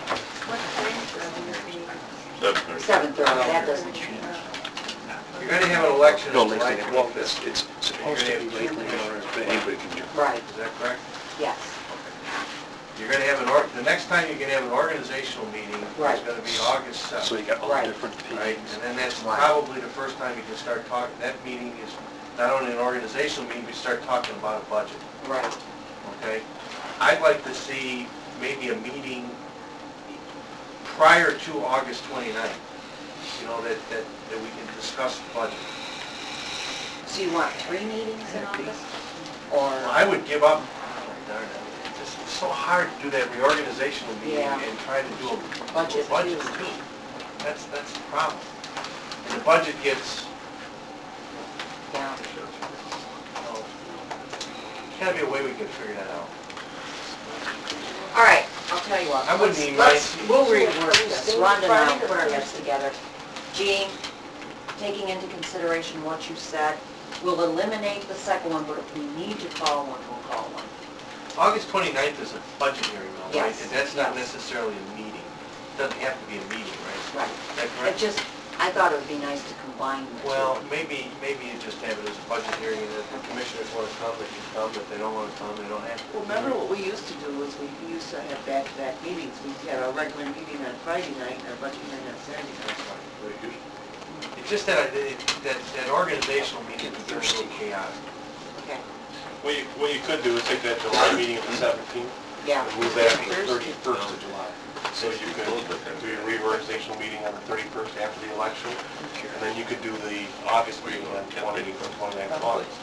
Seven thirty, that doesn't change. You're gonna have an election No, on they July say, well, twenty-fifth. it's, it's You're supposed gonna to have be, two landowners but anybody can do. Right, Is that correct? yes. You're gonna have an, or- the next time you can have an organizational meeting is Right. gonna be August So seventh. you got all the Right. different Right, fees. and then that's Right. probably the first time you can start talking, that meeting is not only an organizational meeting, we start talking about a budget, Right. okay? I'd like to see maybe a meeting prior to August twenty-ninth, you know, that, that, that we can discuss the budget. So you want three meetings in August? Or, Well, I would give up, darn it, it's just it's so hard to do that reorganizational meeting Yeah. and try to do a Budget a budget too. too. That's, that's the problem. And the budget gets, yeah, you know, gotta be a way we can figure that out. all right, I'll tell you what. I wouldn't let's- even let's- mind- We'll rework this, Rhonda and I will put our heads together. Jean, taking into consideration what you said, we'll eliminate the second one, but if we need to call one, we'll call one. August twenty-ninth is a budget hearing though, right? Yes, And that's not yes. necessarily a meeting. It doesn't have to be a meeting, right? Right. Is that It correct? just, I thought it would be nice to combine the two. Well, maybe, maybe you just have it as a budget hearing, and if the commissioners want to come, they can come. If they don't want to come, they don't have to. Well, remember what we used to do was we used to have back-to-back meetings. We had our regular meeting on Friday night and our budget hearing on Saturday night. It's just that, I- it- that, that organizational meeting is a little chaotic. Okay, What you, what you could do is take that July meeting of the seventeenth, yeah. and move that to the thirty-first of July. So you could do your reorganizational meeting on the thirty-first after the election, and then you could do the August meeting on twenty, twenty-ninth of August.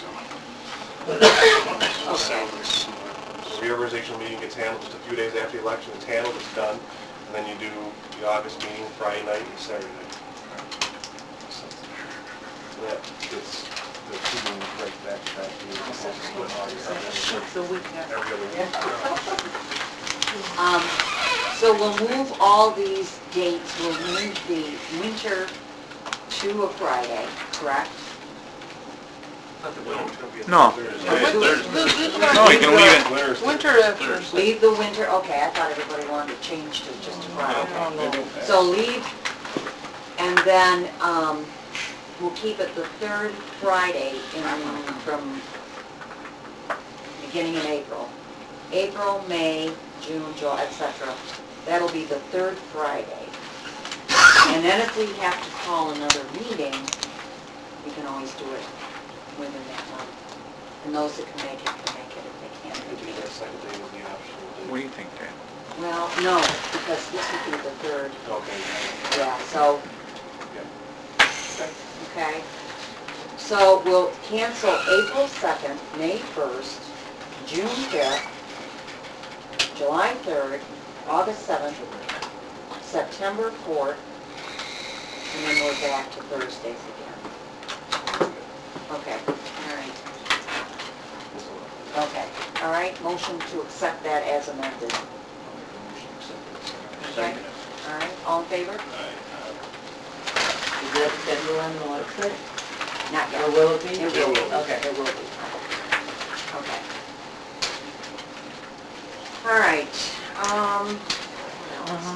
The reorganizational meeting gets handled just a few days after the election, it's handled, it's done, and then you do the August meeting Friday night and Saturday night. So that gets the two meetings right back to back. The week after. Every other week. Um, so we'll move all these dates, we'll move the winter to a Friday, correct? Not that winter's going to be a No. Thursday. No, you can leave it. Winter after. Leave the winter, okay, I thought everybody wanted to change to just a Friday. So leave, and then, um, we'll keep it the third Friday in, from beginning in April. April, May, June, July, et cetera. That'll be the third Friday. And then if we have to call another meeting, we can always do it within that month. And those that can make it, can make it. If they can't, I they think can't. that second day would be optional. What do you think, Dan? Well, no, because this would be the third, Okay. yeah, so, okay. So we'll cancel April second, May first, June fifth, July third, August seventh, September fourth, and then we're back to Thursdays again. Okay, all right. Okay, all right, motion to accept that as amended. Okay, all right, all in favor? Is that scheduled on the website? Not yet. Or will it be? It will be. Okay. It will be. Okay. All right, um, what else?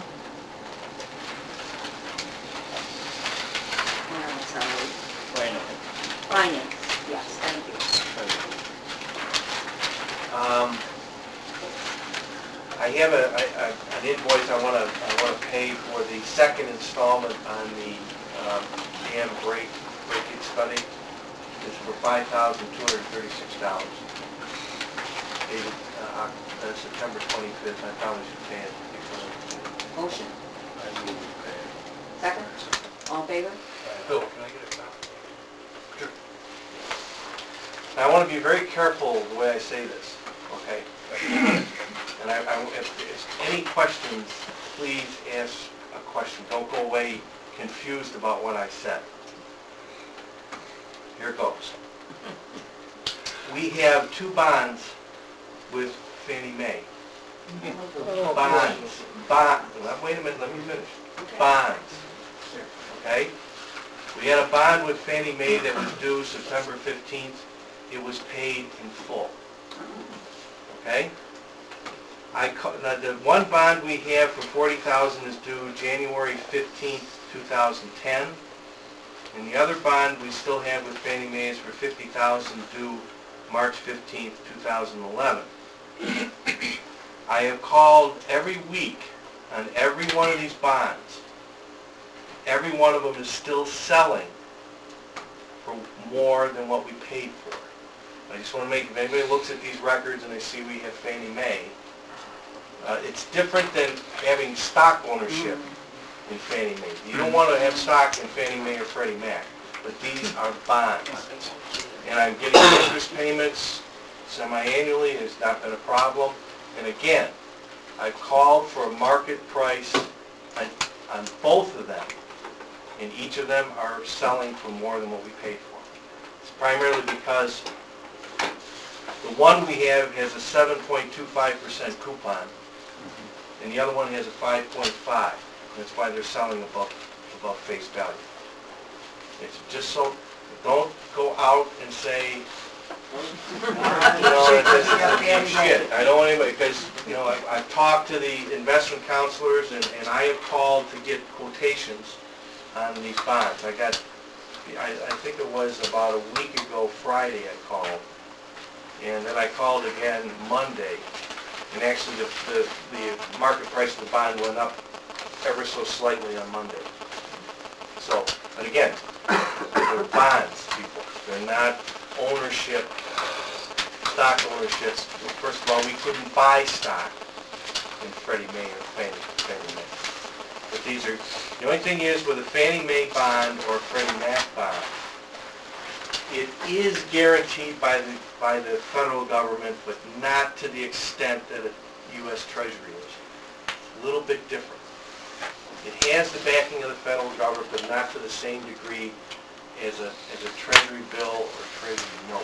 What else are we? Finance, yes, thank you. Um, I have a, I- I- an invoice I want to, I want to pay for the second installment on the um, dam break, breakage study. It's for five thousand two hundred thirty-six dollars. Dated uh, Oc- uh, September twenty-fifth, I probably should pay it. Motion, I move we pay it. second, all in favor? Bill, can I get a copy? Sure. Now, I want to be very careful the way I say this, okay? And I, I- if there's any questions, please ask a question. Don't go away confused about what I said. Here goes. We have two bonds with Fannie Mae. Bonds, bond, wait a minute, let me finish. Bonds, okay? We had a bond with Fannie Mae that was due September fifteenth. It was paid in full, okay? I, ca- the, the one bond we have for forty thousand dollars is due January fifteenth, two thousand ten. And the other bond we still have with Fannie Mae is for fifty thousand dollars due March fifteenth, two thousand eleven. I have called every week on every one of these bonds. Every one of them is still selling for more than what we paid for. I just want to make, if anybody looks at these records and they see we have Fannie Mae, uh, it's different than having stock ownership in Fannie Mae. You don't want to have stock in Fannie Mae or Freddie Mac, but these are bonds. And I'm getting interest payments semi-annually, it's not been a problem. And again, I've called for a market price on, on both of them, and each of them are selling for more than what we paid for. It's primarily because the one we have has a seven point two five percent coupon, and the other one has a five point five. That's why they're selling above, above face value. It's just so, don't go out and say, you know, this is shit. I don't want anybody, because, you know, I've, I've talked to the investment counselors, and, and I have called to get quotations on these bonds. I got, I, I think it was about a week ago Friday I called, and then I called again Monday, and actually the, the, the market price of the bond went up ever so slightly on Monday. So, but again, they're bonds, people. They're not ownership, stock ownerships. First of all, we couldn't buy stock in Freddie Mae or Fannie, Fannie Mae. But these are, the only thing is with a Fannie Mae bond or a Freddie Mac bond, it is guaranteed by the, by the federal government, but not to the extent that a U S Treasury is. It's a little bit different. It has the backing of the federal government, but not to the same degree as a, as a Treasury bill or Treasury note.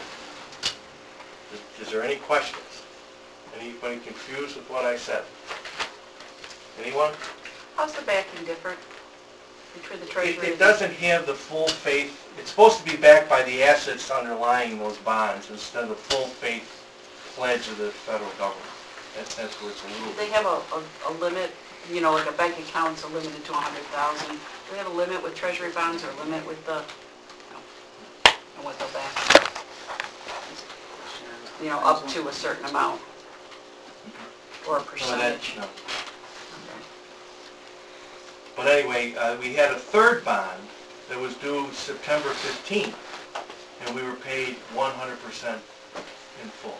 Is, is there any questions? Anybody confused with what I said? Anyone? How's the backing different between the It, treasury? it doesn't have the full faith. It's supposed to be backed by the assets underlying those bonds instead of the full faith pledge of the federal government. That's, that's where it's a little. Do they have a, a, a limit, you know, like a bank account's limited to a hundred thousand? Do they have a limit with treasury bonds or a limit with the, you know, and what they'll back? You know, up to a certain amount or a No, that- percentage? no. But anyway, uh, we had a third bond that was due September fifteenth, and we were paid one hundred percent in full.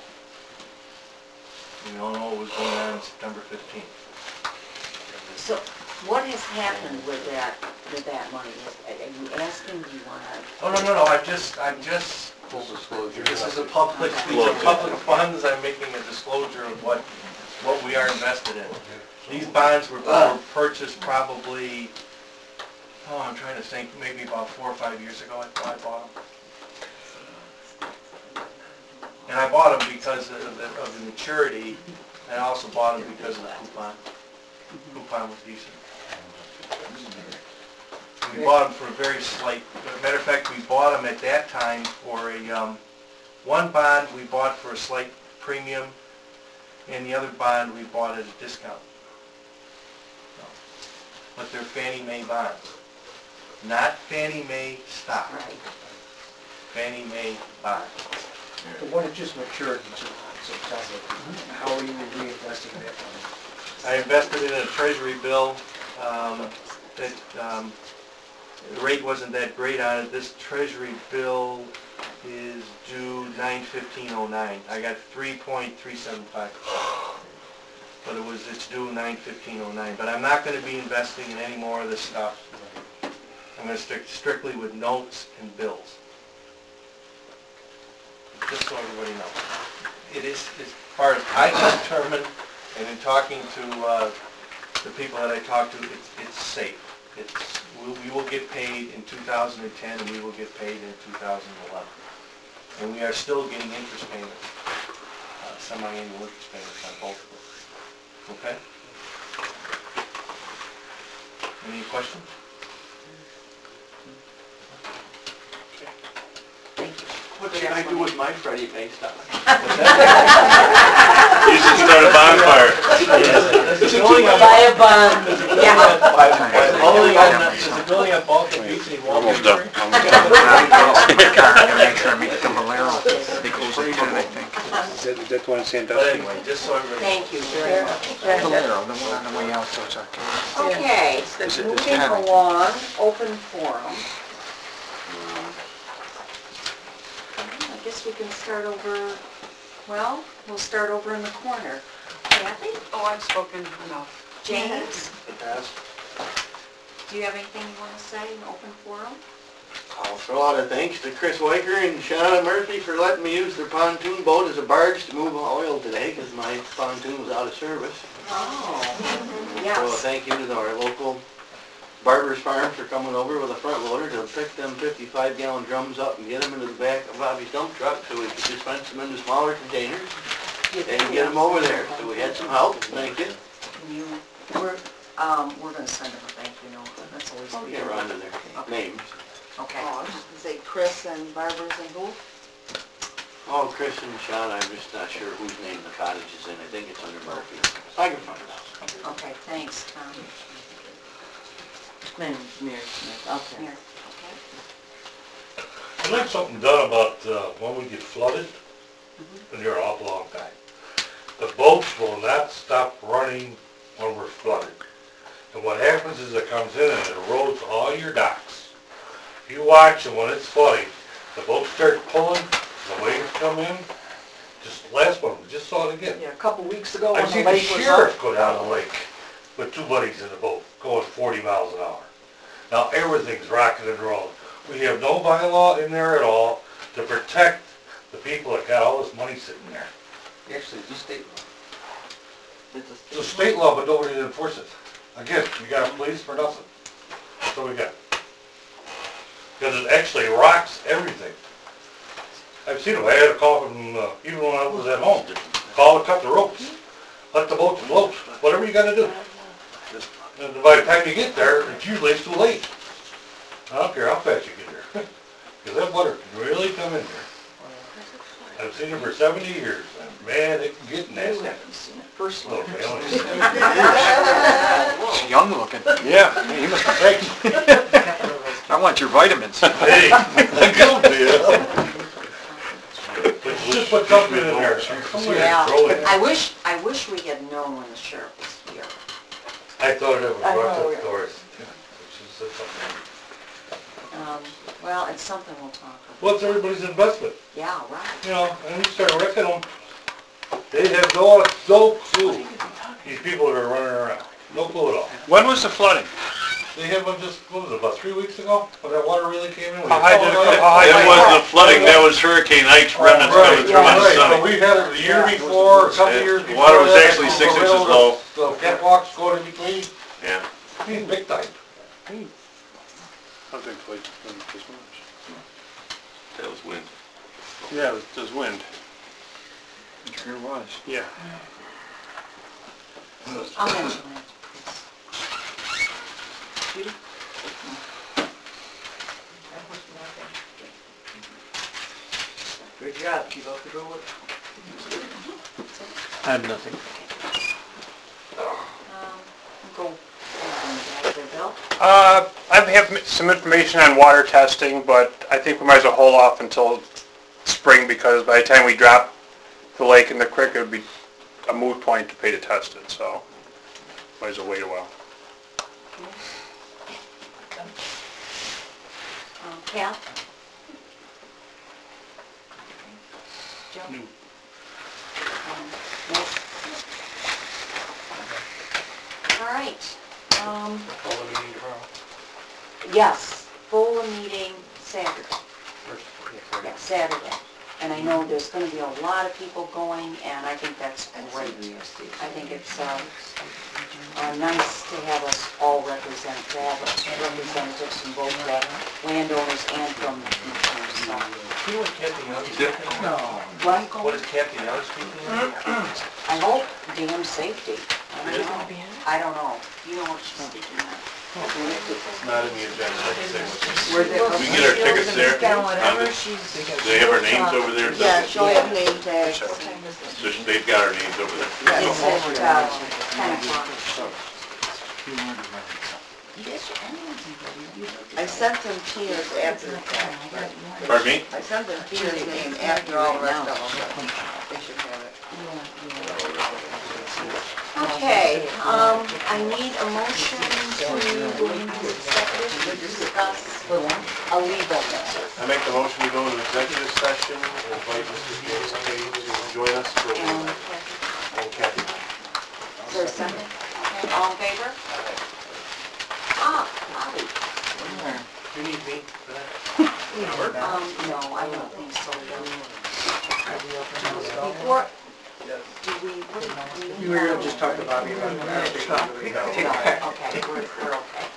We all know what was going on September fifteenth. So what has happened with that, with that money? Are you asking, do you want to? Oh, no, no, no, I'm just, I'm just, Full disclosure. this is a public, these are public funds, I'm making a disclosure of what, what we are invested in. These bonds were, were purchased probably, oh, I'm trying to think, maybe about four or five years ago I I bought them. And I bought them because of the, of the maturity, and I also bought them because of the coupon. Coupon was decent. We bought them for a very slight, as a matter of fact, we bought them at that time for a, um, one bond we bought for a slight premium, and the other bond we bought at a discount. But they're Fannie Mae bonds, not Fannie Mae stock. Fannie Mae bonds. The one that just matured in September, how are you reinvesting that money? I invested in a treasury bill, um, that, um, the rate wasn't that great on it. This treasury bill is due nine fifteen oh nine. I got three point three seven five. But it was, it's due nine fifteen oh nine. But I'm not going to be investing in any more of this stuff. I'm going to stick strictly with notes and bills. Just so everybody knows. It is, as far as I can determine, and in talking to uh, the people that I talk to, it's, it's safe. It's, we, we will get paid in two thousand ten, and we will get paid in two thousand eleven. And we are still getting interest payments, uh, semi-annual interest payments on both of them. Okay? Any questions? What should I do with my Freddie Mae stock? You should start a bonfire. There's a building on, Buy a bond. there's a building on, building on, there's a building on Balkan Beach in Almost Walter. done. Make sure I make the Valero. They close at ten, I think. That's one in But anyway, just so everybody. Thank you very much. Valero, the one on the way out, so it's okay. Okay, Is it moving ten? along, open forum. Um, guess we can start over, well, we'll start over in the corner. Kathy? Oh, I've spoken enough. James? Yes. Do you have anything you want to say in open forum? I'll throw out a thanks to Chris Weicker and Shauna Murphy for letting me use their pontoon boat as a barge to move oil today because my pontoon was out of service. Oh, So yes. thank you to our local Barber's Farm for coming over with a front loader to pick them fifty-five gallon drums up and get them into the back of Bobby's dump truck so we could dispense them into smaller containers and get them over there. So we had some help. Thank you. You, we're, um, we're gonna send them a thank you note. That's always I'll sweet. get around to their names. Okay. Oh, I was just gonna say Chris and Barbers and who? Oh, Chris and Sean, I'm just not sure whose name the cottage is in. I think it's under Murphy. I can find out. Okay, thanks, Tom. My name's Mary Smith, okay. Here, okay. I'd like something done about uh, when we get flooded, and you're an awful long time. The boats will not stop running when we're flooded. And what happens is it comes in and it erodes all your docks. If you watch and when it's flooding, the boats start pulling, the waves come in. Just last one, we just saw it again. Yeah, a couple weeks ago I've when the seen the lake was sheriff up. go down the lake with two buddies in the boat, going forty miles an hour. Now, everything's rocking and rolling. We have no bylaw in there at all to protect the people that got all this money sitting there. Actually, it's a state law. It's a It's a state law, but nobody to enforce it. Again, you got a police for nothing. That's what we got. Because it actually rocks everything. I've seen it. I had a call from, uh, even when I was at home, call to cut the ropes, let the boats float, whatever you gotta do. And by the time you get there, it's usually it's too late. I don't care how fast you get there. Because that water can really come in there. I've seen it for seventy years, and man, it can get nasty. You haven't seen it personally. Okay, only- It's young looking. Yeah, he must be taking. I want your vitamins. Hey, I But you just put something in there. Somewhere Yeah, throw it. I wish, I wish we had known when the sheriff was here. I thought it was I Russ know. up Doris. She said something. Um, well, it's something we'll talk about. What's everybody's investment? Yeah, right. You know, and we start wrecking them. They have no, no clue. These people that are running around. No clue at all. When was the flooding? They had one just, what was it, about three weeks ago? When that water really came in? How high did it Oh, go? How high That wasn't the flooding, that was Hurricane Ike's remnants Right, coming through yeah, in the right. So sunny. we had it the year before, a couple Yeah, years the before. water was that, actually the six inches rails, low. The catwalks going in between, Yeah. I mean, big time. I think like this much. That was wind. Yeah, there's wind. It sure was. Yeah. I'll mention that. Judy? Good job. Keep up the good work. I have nothing. Um, go, back there, Bill. Uh, I have m- some information on water testing, but I think we might as well hold off until spring because by the time we drop the lake in the creek, it would be a moot point to pay to test it, so might as well wait a while. Um, Cal? Joe? No. Um, Nick? All right, um, Call the meeting tomorrow. yes, full meeting Saturday. Yeah, Saturday. And I know there's gonna be a lot of people going, and I think that's great. I think it's, uh, uh, nice to have us all represent, to have representatives from both the landowners and from the commissioners, so. You know what Kathy Young's speaking No. of? What? What is Kathy Young speaking of? I hope dam safety. I don't know. I don't know. You know what she's speaking of. It's not in the agenda, like I say, what's- Where they- We can get our tickets there. Discount whatever Um, she's- Do they have our names over there? Yeah, she'll have name tags. So they've got our names over there. It's at, uh, ten o'clock. I sent them Tina's after the fact. Pardon me? I sent them Tina's name after all the rest of them. They should have it. Okay, um, I need a motion to go into executive to discuss a legal matter. I make the motion to go into executive session and invite Mister James Cady to join us for, And, and Kathy. is there a second? All in favor? Ah, Bobby. You need me for that? Um, no, I don't think so. Before, do we, what do we? You were just talking about me about that. No, okay, we're, we're okay.